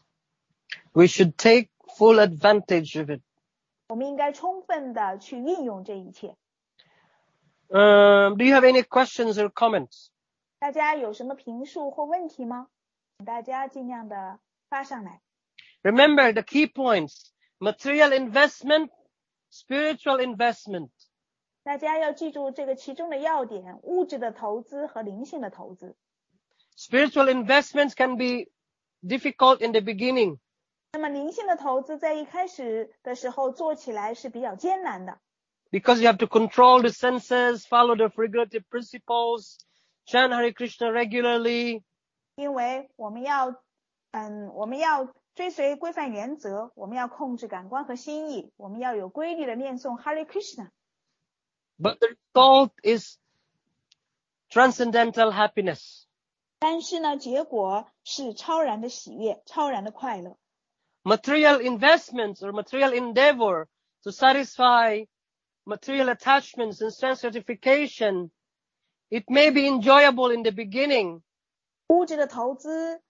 S1: We should take full advantage of it.
S2: 我们应该充分的去运用这一切。
S1: Do you have any questions or comments?
S2: 大家有什么评述或问题吗？请大家尽量的发上来。
S1: Remember the key points: material investment, spiritual investment.
S2: 大家要记住这个其中的要点：物质的投资和灵性的投资。
S1: Spiritual investments can be difficult in the beginning.
S2: 那么灵性的投资在一开始的时候做起来是比较艰难的。
S1: Because you have to control the senses, follow the regulative principles, chant Hare Krishna regularly.
S2: 因为我们要追随规范原则，我们要控制感官和心意，我们要有规律的念诵 Hare Krishna。
S1: But the result is transcendental happiness.
S2: 但是呢，结果是超然的喜悦，超然的快乐。
S1: Material investments or material endeavor to satisfy material attachments and sense gratification, it may be enjoyable in the beginning.
S2: 物质的投资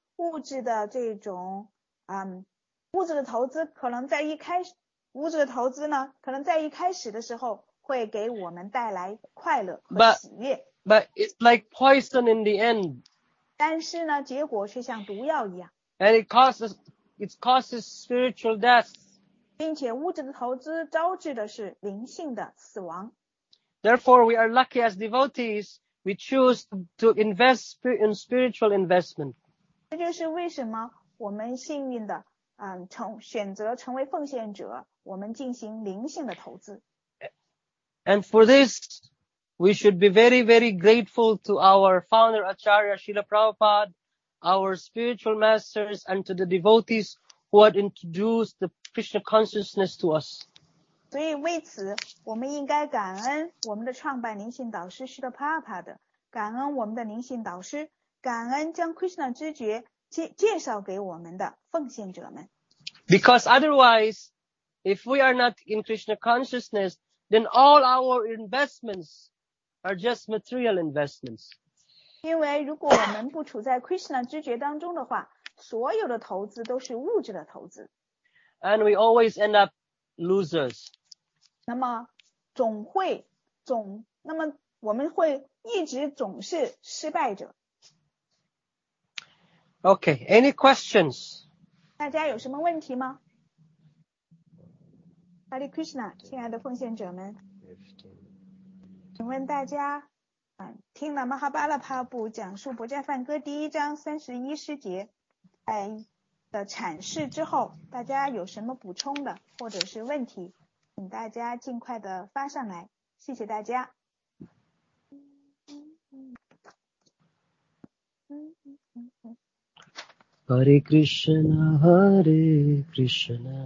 S2: 可能在一开始的时候会给我们带来快乐和喜悦。
S1: But it's like poison in the end.
S2: 但是呢，结果却像毒药一样。
S1: And it causes spiritual death.
S2: 并且物质的投资招致的是灵性的死亡。
S1: Therefore, we are lucky as devotees. We choose to invest in spiritual investment.
S2: 这就是为什么我们幸运的选择成为奉献者，我们进行灵性的投资。
S1: And for this, we should be very, very grateful to our founder Acharya Srila Prabhupada, our spiritual masters, and to the devotees who had introduced the Krishna consciousness to us.
S2: 所以为此，我们应该感恩我们的创办灵性导师Srila Prabhupada，感恩我们的灵性导师，感恩将 Krishna 知觉介绍给我们的奉献者们。
S1: Because otherwise, if we are not in Krishna consciousness, then all our investments are just material investments.
S2: 因为如果我们不处在 Krishna 知觉当中的话，所有的投资都是物质的投资。
S1: And we always end up losers.
S2: 那么我们会一直总是失败者。
S1: Okay, any questions?
S2: 大家有什么问题吗？ Hare Krishna， 亲爱的奉献者们，请问大家听了马哈巴拉帕布讲述薄伽梵歌第1章31诗节的阐释之后，大家有什么补充的或者是问题，请大家尽快的发上来，谢谢大家。
S1: Hare Krishna, Hare Krishna,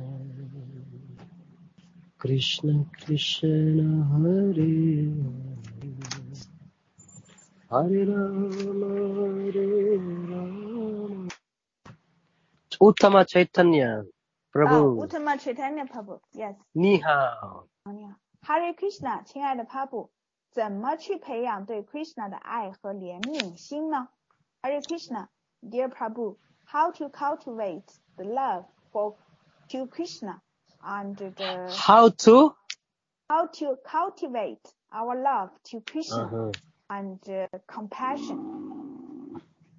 S1: Krishna Krishna, Hare Hare Rama, Hare Rama. Uttama Chaitanya Prabhu.
S2: Uttama Chaitanya Prabhu, yes.
S1: Ni hao.
S2: 你好 Hare Krishna， 亲爱的 Prabhu， 怎么去培养对 Krishna 的爱和怜悯心呢？ Hare Krishna, dear Prabhu, how to cultivate the love to Krishna and
S1: How to
S2: cultivate our love to Krishna and compassion.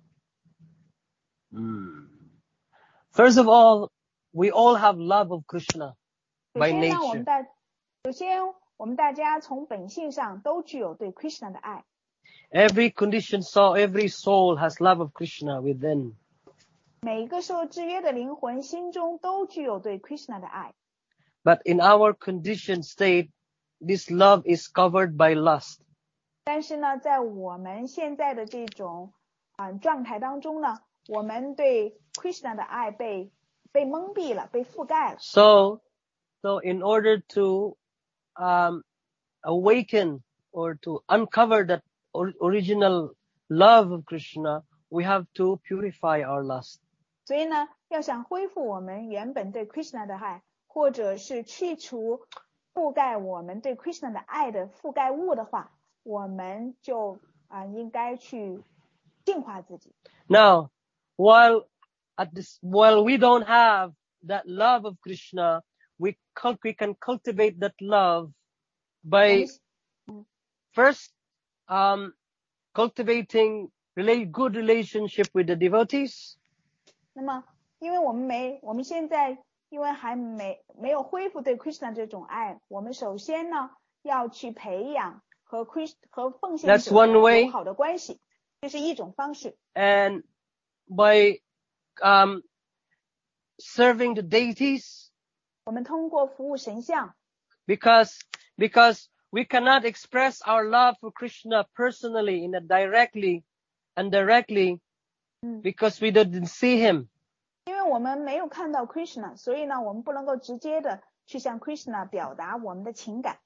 S1: First of all, we all have love of Krishna by
S2: 首先我们大家从本性上都具有对 Krishna 的爱。
S1: Every conditioned soul, every soul has love of Krishna within.
S2: 每一个受制约的灵魂心中都具有对 Krishna 的爱。
S1: But in our conditioned state, this love is covered by lust.
S2: 但是呢，在我们现在的这种状态当中呢，我们对 Krishna 的爱被蒙蔽了，被覆盖了。
S1: So in order to awaken or to uncover that original love of Krishna, we have to purify our lust.
S2: 所以呢，要想恢复我们原本对 Krishna 的爱，或者是去除覆盖我们对 Krishna 的爱的覆盖物的话，我们就应该去净化自己。
S1: Now, while we don't have that love of Krishna, we can cultivate that love by first cultivating good relationship with the devotees.
S2: 那么，因为我们现在因为还没有恢复对 Krishna 这种爱，我们首先呢要去培养和奉献者友好的关系，这是一种方式。
S1: And by serving the deities,
S2: 我们通过服务神像
S1: because we cannot express our love for Krishna personally directly and directly because we didn't see him.
S2: 因为我们没有看到 Krishna， 所以呢我们不能够直接的去向 Krishna 表达我们的情感。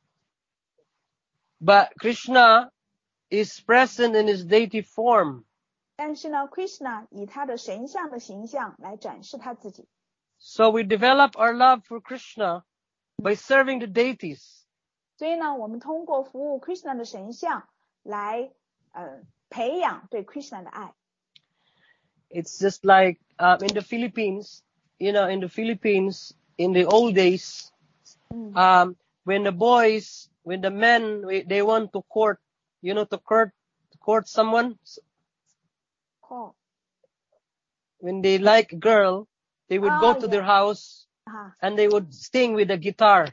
S1: But Krishna is present in his deity form.
S2: 但是呢 Krishna 以他的神像的形象来展示他自己。
S1: So we develop our love for Krishna by serving the deities.
S2: 所以呢我们通过服务 Krishna 的神像来培养对 Krishna 的爱。
S1: It's just like in the Philippines, in the old days, when the men, they want to court, to court someone. When they like a girl, they would go to their house and they would sing with a guitar.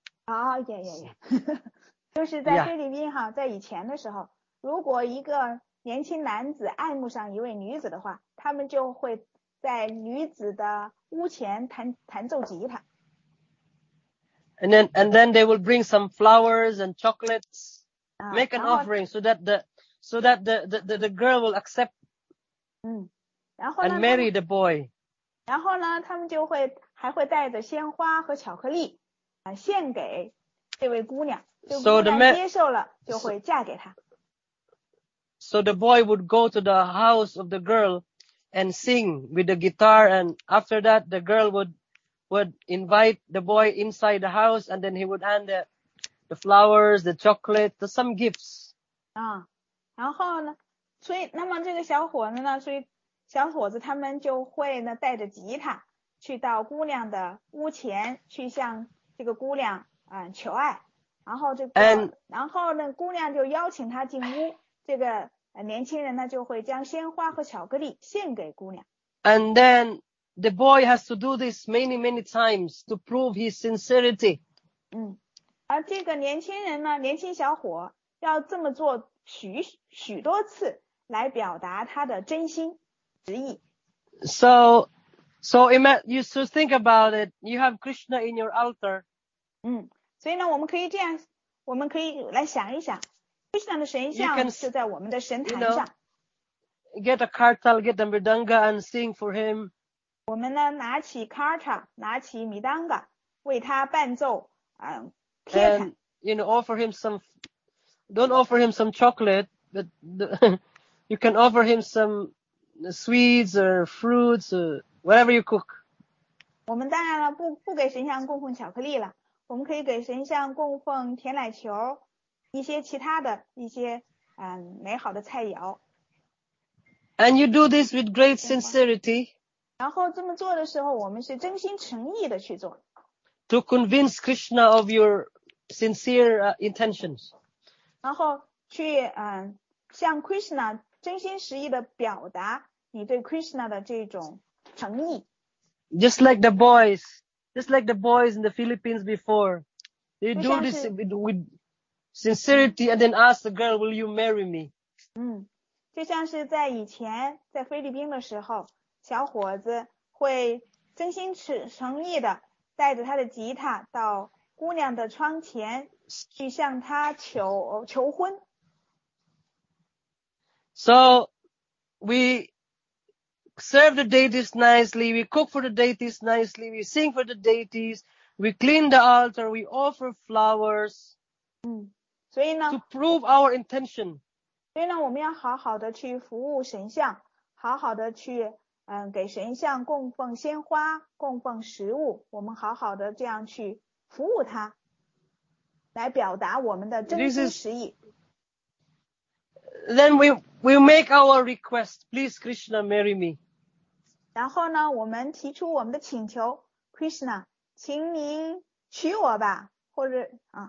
S2: 就是在菲律宾在以前的时候，如果一个年轻男子爱慕上一位女子的话，他们就会在女子的屋前弹奏吉他。
S1: And then they will bring some flowers and chocolates, make an offering so that the girl will accept and marry the boy.
S2: 然后呢，他们还会带着鲜花和巧克力献给这位姑娘，这位姑娘接受了就会嫁给他。
S1: So the boy would go to the house of the girl and sing with the guitar, and after that the girl would invite the boy inside the house, and then he would hand the flowers, the chocolate, some gifts.
S2: 然后呢，那么这个小伙子呢，所以小伙子他们就会呢带着吉他去到姑娘的屋前，去向这个姑娘求爱，然后
S1: And
S2: 然后呢，姑娘就邀请他进屋，这个年轻人呢就会将鲜花和巧克力献给姑娘。
S1: And then the boy has to do this many, many times to prove his sincerity.
S2: 而这个年轻人呢，年轻小伙要这么做许多次，来表达他的真心实意。
S1: So you should think about it. You have Krishna in your altar.
S2: 所以呢，我们可以来想一想 ，Krishna 的神像就在我们的神坛上。
S1: Get a kartal, get a mridanga, and sing for him.
S2: 我们呢，拿起 karta， 拿起 mridanga， 为他伴奏
S1: And offer him don't offer him some chocolate, but you can offer him some sweets or fruits or whatever you cook.
S2: 我们当然了，不给神像供奉巧克力了，我们可以给神像供奉甜奶球，一些其他的一些美好的菜肴。
S1: And you do this with great sincerity.
S2: 然后这么做的时候，我们是真心诚意的去做。
S1: To convince Krishna of your sincere intentions.
S2: 然后去向 Krishna 真心实意的表达你对 Krishna 的这种诚意。
S1: Just like the boys in the Philippines before, they do this with sincerity and then ask the girl, "Will you marry me?"
S2: 就像是在以前在菲律宾的时候，小伙子会真心诚意的带着他的吉他到姑娘的窗前去向她求婚。
S1: So we serve the deities nicely, we cook for the deities nicely, we sing for the deities, we clean the altar, we offer flowers.
S2: 所以呢
S1: to prove our intention.
S2: 所以呢，我们要好好的去服务神像，好好的去给神像供奉鲜花，供奉食物，我们好好的这样去服务他，来表达我们的真心实意。
S1: Then we make our request, please Krishna marry me.
S2: 然后呢，我们提出我们的请求 ，Krishna， 请您娶我吧，或者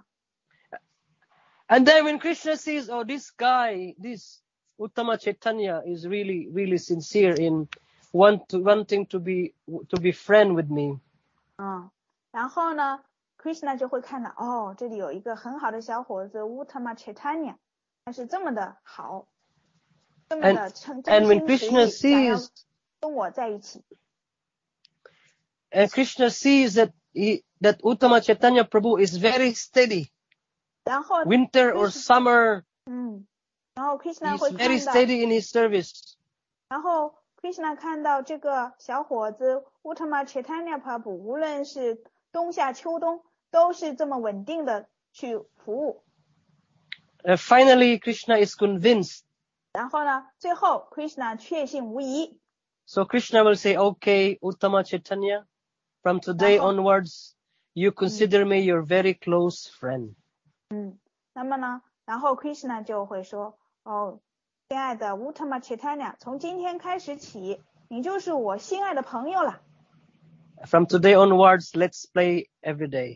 S1: And then when Krishna sees, oh, this Uttama Chaitanya is really, really sincere in wanting to be friend with me.
S2: 然后呢 ，Krishna 就会看到，这里有一个很好的小伙子 Uttama Chaitanya， 他是这么的好，这么的真心实意，想要跟我在一起。
S1: And Krishna sees that Uttama Chaitanya Prabhu is very steady.
S2: 然后
S1: winter or summer,
S2: 然后 Krishna 会看到
S1: very steady in his service.
S2: 然后 Krishna 看到这个小伙子 Uttama Chaitanya Prabhu 无论是冬夏秋冬都是这么稳定的去服务。
S1: Finally, Krishna is convinced.
S2: 然后呢，最后 Krishna 确信无疑。
S1: So Krishna will say, "Okay, Uttama Chaitanya, from today onwards, you consider me your very close friend."
S2: 那么呢，然后 Krishna 就会说，亲爱的 Uttama Chaitanya， 从今天开始起，你就是我心爱的朋友了。
S1: From today onwards, let's play every day.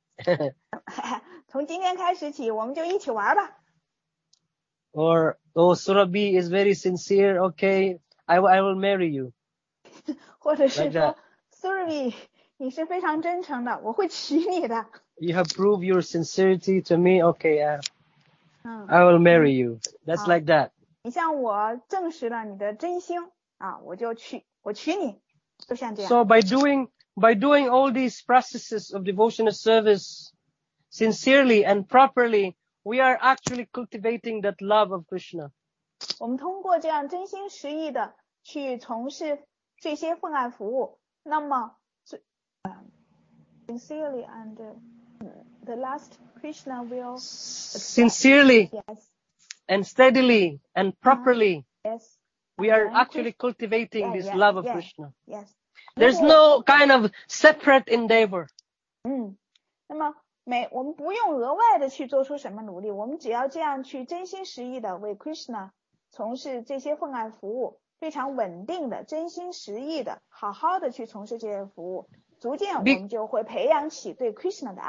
S2: 从今天开始起，我们就一起玩吧。
S1: Or, Surabhi is very sincere. Okay, I will marry you.
S2: 或者是说 Surabhi 你是非常真诚的，我会娶你的。
S1: You have proved your sincerity to me. Okay, I will marry you. That's like that.
S2: 你向我证实了你的真心我娶你，就像这样。
S1: So by doing all these processes of devotional service sincerely and properly, we are actually cultivating that love of Krishna.
S2: 我们通过这样真心实意的去从事这些奉爱服务，那么sincerely and the last Krishna will
S1: sincerely
S2: yes.
S1: and steadily and properly
S2: yes.
S1: we are actually cultivating this love of Krishna.
S2: Yes.
S1: There's no kind of separate endeavor.
S2: 那么我们不用额外的去做出什么努力，我们只要这样去真心实意的为 Krishna 从事这些奉爱服务，非常稳定的真心实意的好好的去从事这些服务，逐渐我们就会培养起对 Krishna 的爱。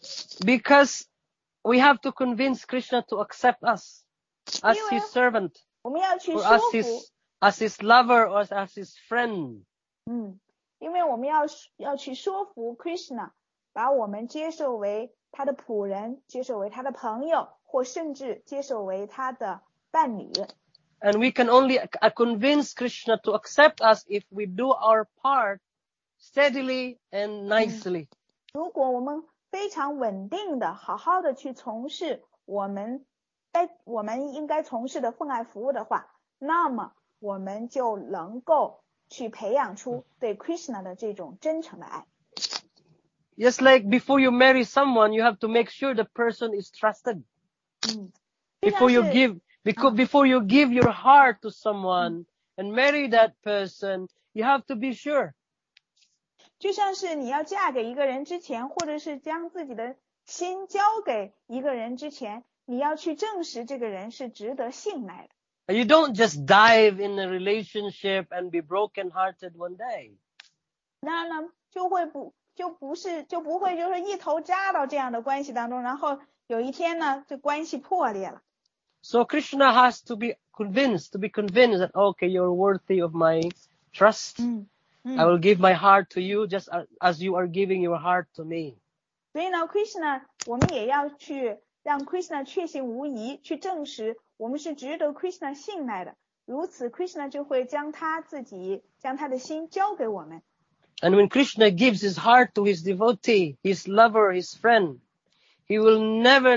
S1: Because we have to convince Krishna to accept us as his servant,
S2: 我们要去
S1: or
S2: 说服
S1: as his lover, or as his friend.
S2: 因为我们要去说服 Krishna 把我们接受为他的仆人，接受为他的朋友，或甚至接受为他的伴侣。
S1: And we can only convince Krishna to accept us if we do our part steadily and nicely.
S2: 如果我们非常稳定的好好的去从事我们应该从事的奉爱服务的话，那么我们就能够去培养出对 Krishna 的这种真诚的爱。
S1: Just like before you marry someone, you have to make sure the person is trusted. Before you give your heart to someone and marry that person, you have to be sure.
S2: 就像是你要嫁给一个人之前，或者是将自己的心交给一个人之前，你要去证实这个人是值得信赖的。
S1: You don't just dive in a relationship and be broken-hearted one day.
S2: 那呢，就不会就是一头扎到这样的关系当中，然后有一天呢，这关系破裂了。
S1: So Krishna has to be convinced that, okay, you're worthy of my trust. I will give my heart to you just as you are giving your heart to me.
S2: 所以呢 ，Krishna 我们也要去让 Krishna 确信无疑，去证实我们是值得 Krishna 信赖的。如此 ，Krishna 就会将他的心交给我们。
S1: And when Krishna gives his heart to his devotee, his lover, his friend, he will never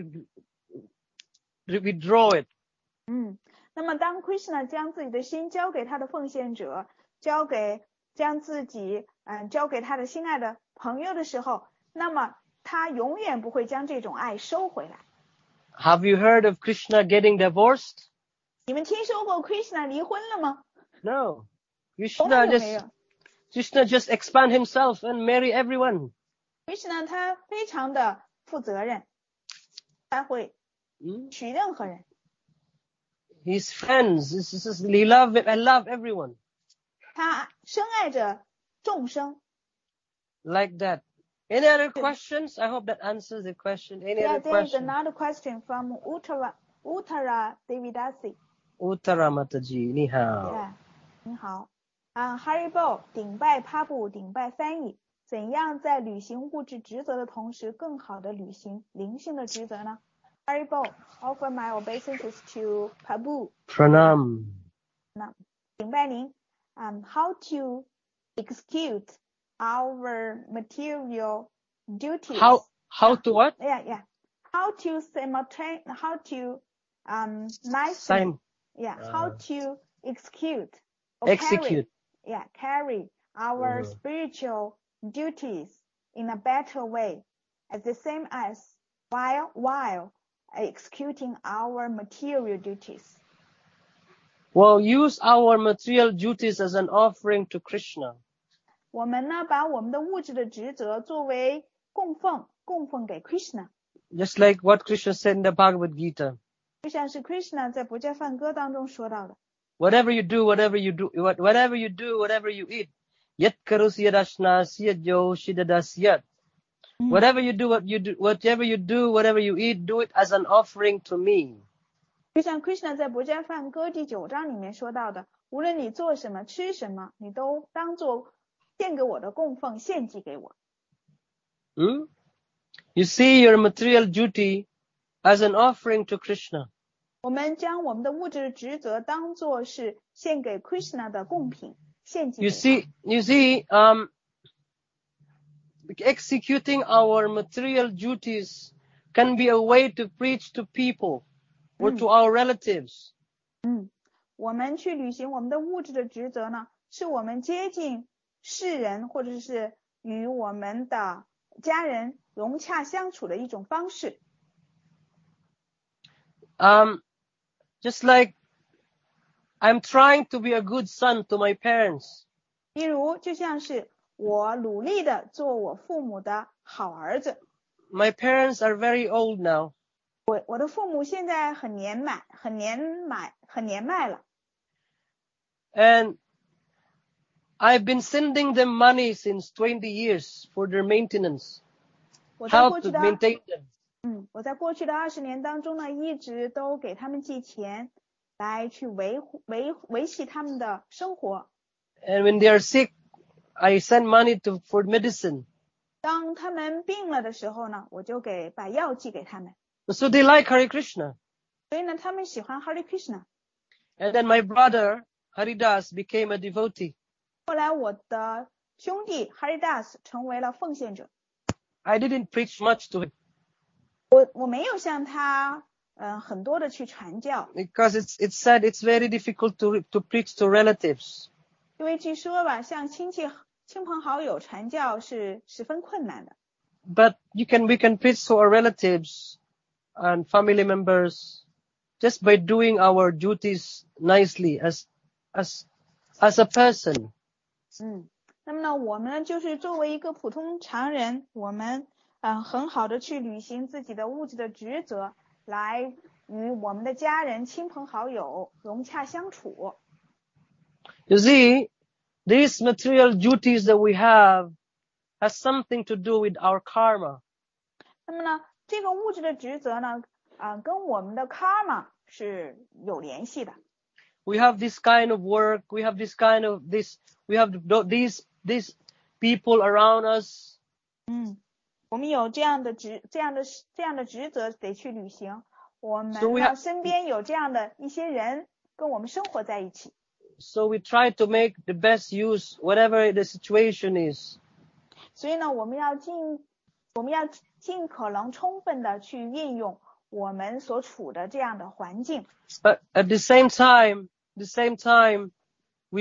S1: withdraw it.
S2: 那么当 Krishna 将自己的心交给他的奉献者，将自己交给他的心爱的朋友的时候，那么他永远不会将这种爱收回来。
S1: Have you heard of Krishna getting divorced?
S2: 你们听说过 Krishna 离婚了吗？
S1: No. Krishna just expand himself and marry everyone.
S2: Krishna 他非常的负责任，他会娶任何人。
S1: His friends, I love everyone.
S2: 他深爱着众生。
S1: Like that. Any other questions? I hope that answers the question. Any other
S2: there is
S1: questions?
S2: another question from Uttara Devidasi.
S1: Uttara Mataji, ni hao.
S2: Yeah, 你好。Haribo 顶拜帕布顶拜翻译，怎样在履行物质职责的同时，更好的履行灵性的职责呢？ Haribo, offer my obeisances to Prabhu.
S1: Pranam.
S2: 顶拜您。How to execute our material duties?
S1: How to what?
S2: Yeah. How to nicely. Yeah. How to execute. Carry our spiritual duties in a better way, at the same as while executing our material duties.
S1: Well, use our material duties as an offering to Krishna.
S2: 我们呢，把我们的物质的职责作为供奉给 Krishna.
S1: Just like what Krishna said in the Bhagavad Gita.
S2: 就像是 Krishna 在不二梵歌当中说到的。
S1: Whatever you do, whatever you eat, yat karusi yadashnas yadyo shidadasyat. Whatever you do, whatever you eat, do it as an offering to me.
S2: 就像 Krishna 在不二梵歌第9章里面说到的，无论你做什么、吃什么，你都当作献给我的供奉，献祭给我。
S1: You see your material duty as an offering to Krishna.
S2: 我们将我们的物质的职责当作是献给 Krishna 的贡品，献祭给他。
S1: You see, executing our material duties can be a way to preach to people or to our relatives.
S2: 我们去履行我们的物质的职责呢，是我们接近世人或者是与我们的家人融洽相处的一种方式。
S1: Just like I'm trying to be a good son to my parents.
S2: 比如就像是我努力的做我父母的好儿子。
S1: My parents are very old now.
S2: 我的父母现在很年迈了。
S1: And I've been sending them money since 20 years for their maintenance.
S2: 我在
S1: help
S2: 过
S1: to
S2: 去的
S1: maintain them.
S2: 我在过去的20年当中呢，一直都给他们寄钱，来去维系他们的生活。
S1: And when they are sick, I send money for medicine.
S2: 当他们病了的时候呢，我就把药寄给他们。
S1: So they like Hare Krishna.
S2: 所以呢，他们喜欢 Hare Krishna。
S1: And then my brother Haridas became a devotee.
S2: 后来我的兄弟 Haridas 成为了奉献者。
S1: I didn't preach much to him.
S2: 我没有向他很多的去传教。
S1: Because it's said it's very difficult to preach to relatives.
S2: 因为据说吧，向亲朋好友传教是十分困难的。
S1: But we can preach to our relatives and family members just by doing our duties nicely as a person.
S2: 那么呢，我们就是作为一个普通常人，我们很好的去履行自己的物质的职责，来与我们的家人、亲朋好友融洽相处。
S1: You see, these material duties that we have has something to do with our karma.
S2: 那么呢，这个物质的职责呢，跟我们的 karma 是有联系的。
S1: We have this kind of work. We have this kind of this. We have these people around us.
S2: 我们有这样的职责得去履行。我们
S1: So
S2: 身边有这样的一些人跟我们生活在一起。
S1: So we try to make the best use whatever the situation is.
S2: 所以呢，我们要尽可能充分的去运用我们所处的这样的环境。
S1: But at the same time, we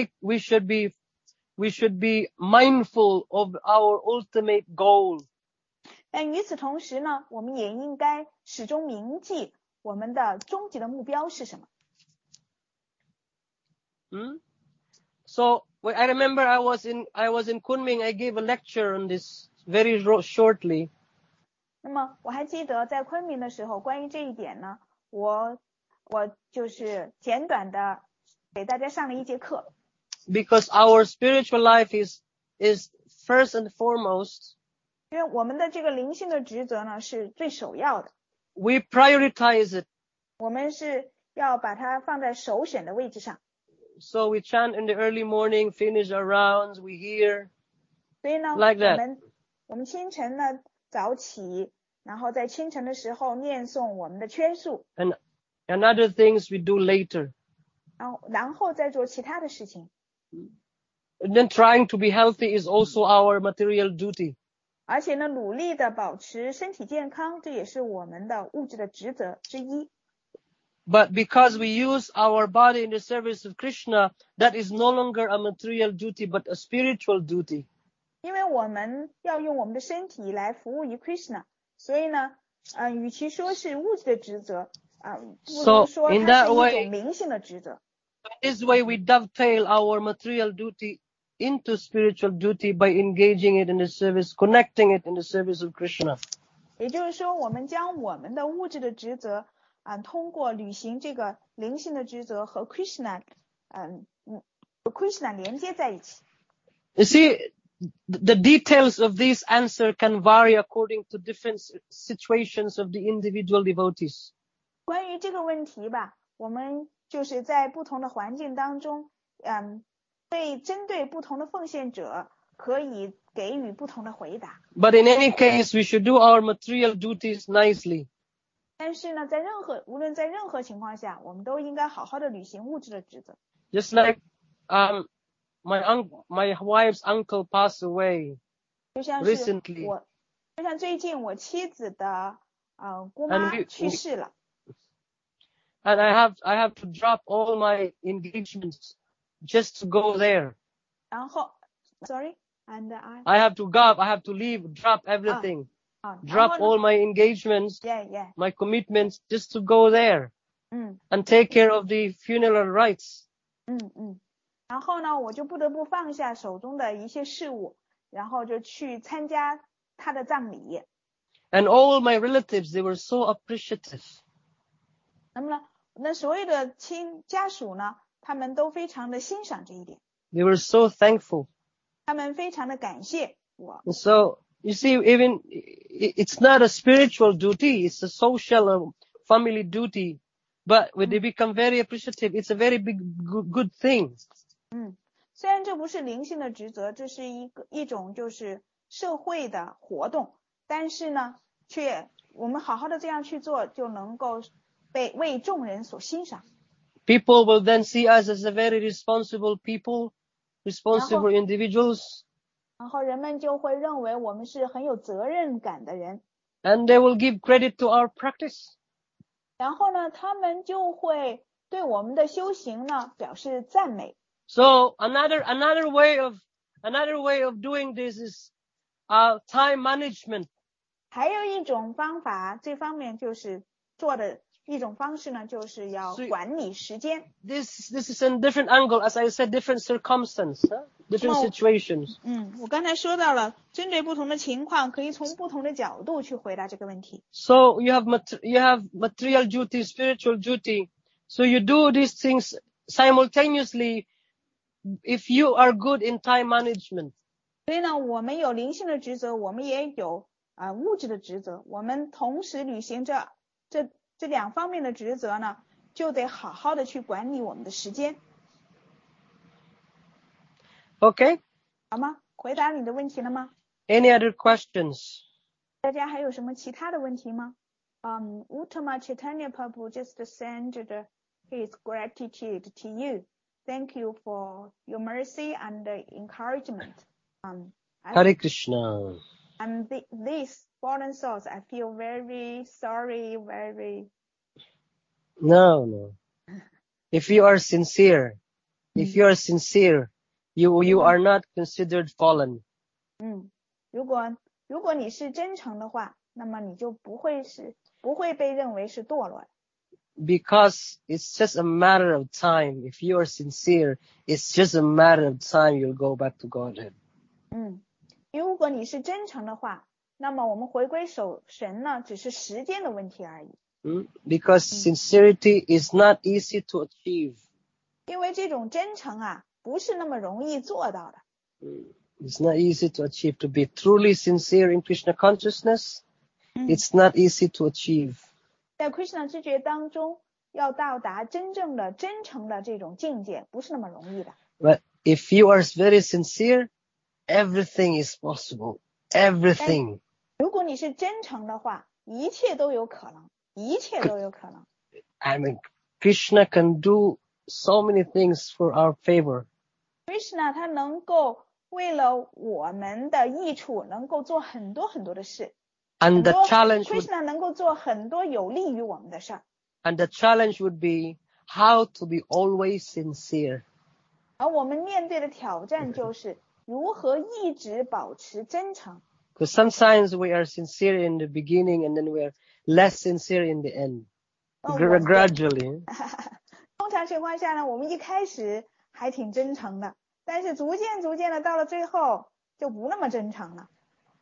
S1: should be mindful of our ultimate goal.
S2: 但与此同时呢，我们也应该始终铭记我们的终极的目标是什么。
S1: So I remember I was in Kunming. I gave a lecture on this very shortly.
S2: 那么我还记得在昆明的时候，关于这一点呢，我就是简短的给大家上了一节课。
S1: Because our spiritual life is first and foremost.
S2: 因为我们的这个灵性的职责呢是最首要的。
S1: We prioritize it.
S2: 我们是要把它放在首选的位置上。
S1: So we chant in the early morning, finish our rounds, we hear.
S2: 所以呢，
S1: like that.
S2: 我们清晨呢早起，然后在清晨的时候念诵我们的圈数。
S1: And other things we do later.
S2: 然后再做其他的事情。
S1: And then trying to be healthy is also our material duty.
S2: 而且呢，努力的保持身体健康，这也是我们的物质的职责之一。
S1: But because we use our body in the service of Krishna, that is no longer a material duty, but a spiritual duty.
S2: 因为我们要用我们的身体来服务于 Krishna， 所以呢，与其说是物质的职责，不如说它是一种灵性的职责。
S1: In this way, we dovetail our material duty into spiritual duty by engaging it in the service, connecting it in the service of Krishna.
S2: 也就是说，我们将我们的物质的职责，通过履行这个灵性的职责和 Krishna 连接在一起。
S1: You see, the details of this answer can vary according to different situations of the individual devotees.
S2: 关于这个问题吧，我们就是在不同的环境当中，针对不同的奉献者，可以给予不同的回答。
S1: But in any case, we should do our material duties nicely.
S2: 但是呢，无论在任何情况下，我们都应该好好的履行物质的职责。
S1: Just like my wife's uncle passed away recently.
S2: 就像最近我妻子的姑妈去世了。
S1: And I have to drop all my engagements just to go there.
S2: 然后
S1: I have to leave, drop everything. Drop all my engagements, my commitments just to go there. And take care of the funeral rites.
S2: 然后呢，我就不得不放下手中的一些事物，然后就去参加他的葬礼。
S1: And all my relatives, they were so appreciative.
S2: 那么呢，那所有的家属呢，他们都非常的欣赏这一点。
S1: They were so thankful.
S2: 他们非常的感谢我。
S1: So You see, even it's not a spiritual duty; it's a social or family duty. But when they become very appreciative, it's a very good thing.
S2: 虽然这不是灵性的职责，这是一种就是社会的活动，但是呢，我们好好的这样去做，就能够为众人所欣赏。
S1: People will then see us as a very responsible people, responsible individuals.
S2: 然后人们就会认为我们是很有责任感的人。
S1: And they will give credit to our practice.
S2: 然后呢，他们就会对我们的修行呢表示赞美。
S1: So another way of doing this is time management.
S2: 还有一种方法，这方面就是做的一种方式呢，就是要管理时间。
S1: This is a different angle, as I said, different circumstance, different situations.
S2: 我刚才说到了，针对不同的情况，可以从不同的角度去回答这个问题。
S1: So you have material duty, spiritual duty. So you do these things simultaneously if you are good in time management.
S2: 所以呢，我们有灵性的职责，我们也有物质的职责。我们同时履行这两方面的职责呢，就得好好的去管理我们的时间。
S1: Okay?
S2: 好吗？回答你的问题了吗？
S1: Any other questions?
S2: 大家还有什么其他的问题吗？Uttama Chaitanya Prabhu just sent his gratitude to you. Thank you for your mercy and encouragement.
S1: Hare Krishna.
S2: And these fallen souls, I feel very sorry, very.
S1: No. If you are sincere, you are not considered fallen.
S2: 如果你是真诚的话，那么你就不会被认为是堕落的。
S1: Because it's just a matter of time. If you are sincere, it's just a matter of time you'll go back to Godhead.
S2: 如果你是真诚的话，那么我们回归神呢，只是时间的问题而已。
S1: Because sincerity is not easy to achieve.
S2: 因为这种真诚啊，不是那么容易做到的。
S1: It's not easy to achieve. To be truly sincere in Krishna consciousness, it's not easy to achieve.
S2: 在 Krishna 知觉当中，要到达真正的真诚的这种境界，不是那么容易的。
S1: But if you are very sincere, everything is possible. Everything.
S2: 如果你是真诚的话，一切都有可能，一切都有可能。
S1: I mean, Krishna can do so many things for our favor.
S2: Krishna 他能够为了我们的益处，能够做很多很多的事。
S1: And the challenge
S2: Krishna 能够做很多有利于我们的事儿。
S1: And the challenge would be how to be always sincere.
S2: 而我们面对的挑战就是如何一直保持真诚。
S1: Because sometimes we are sincere in the beginning and then we are less sincere in the end. Gradually.
S2: 通常情况下呢，我们一开始还挺真诚的，但是逐渐的到了最后就不那么真诚了。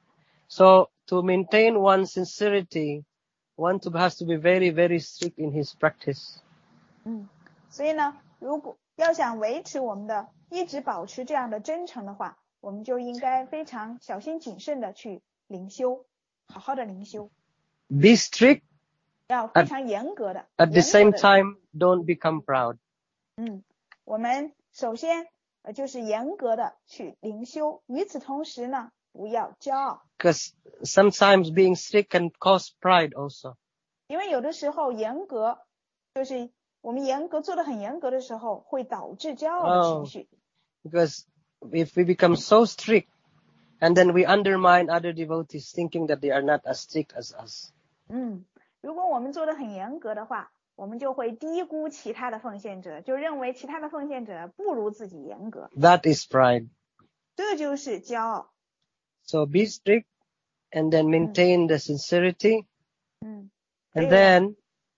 S1: So to maintain one's sincerity, one has to be very, very strict in his practice.
S2: 所以呢，如果要想维持我们的一直保持这样的真诚的话，我们就应该非常小心谨慎的去灵修，好好的灵修。
S1: Be strict.
S2: 要非常严格的。
S1: At the same time, don't become proud.
S2: 我们首先就是严格的去灵修，与此同时呢，不要骄傲。
S1: Because sometimes being strict can cause pride also.
S2: 因为有的时候严格，就是我们做得很严格的时候，会导致骄傲的情绪。
S1: Because if we become so strict, and then we undermine other devotees, thinking that they are not as strict as us.
S2: 如果我们做得很严格的话，我们就会低估其他的奉献者，就认为其他的奉献者不如自己严格。
S1: That is pride.
S2: 这就是骄傲。
S1: So be strict, and then maintain the sincerity, and then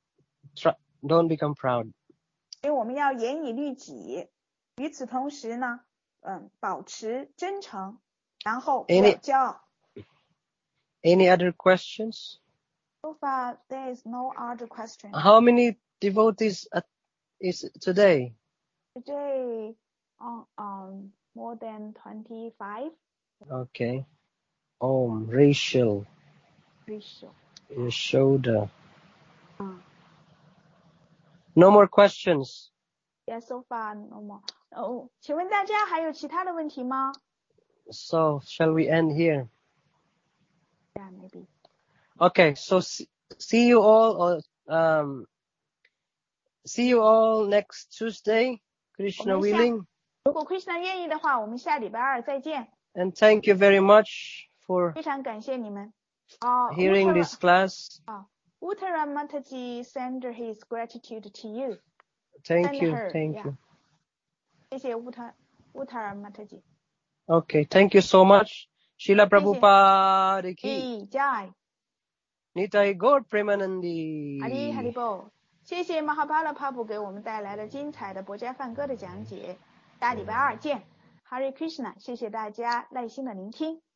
S1: don't become proud.
S2: 所以我们要严以律己，与此同时呢，保持真诚，然后不要骄傲。
S1: Any other questions?
S2: So far, there is no other question.
S1: How many devotees is today?
S2: Today, more than 25.
S1: Okay. Om, Rachel,
S2: Rachel.
S1: Yashoda. No more questions.
S2: Yeah, so far no more. 请问大家还有其他的问题吗？
S1: So, shall we end here?
S2: Yeah, maybe.
S1: Okay, so see you all, see you all next Tuesday, Krishna willing.
S2: 如果 Krishna 愿意的话，我们下礼拜二再见。
S1: And thank you very much for
S2: 非常感谢你们。
S1: hearing this class.
S2: Uttara Mataji send his gratitude to you.
S1: Thank
S2: And
S1: you,
S2: her,
S1: thank
S2: yeah.
S1: you.
S2: 谢谢 Uttara Mataji.
S1: Okay, thank you so much. Srila Prabhupada ki.
S2: Jai.
S1: Nitai Gaur Premanandi.
S2: Hari Haribo. 谢谢 Mahabala Prabhu 给我们带来了精彩的博家梵歌的讲解。下礼拜二见。Hare Krishna，谢谢大家耐心的聆听。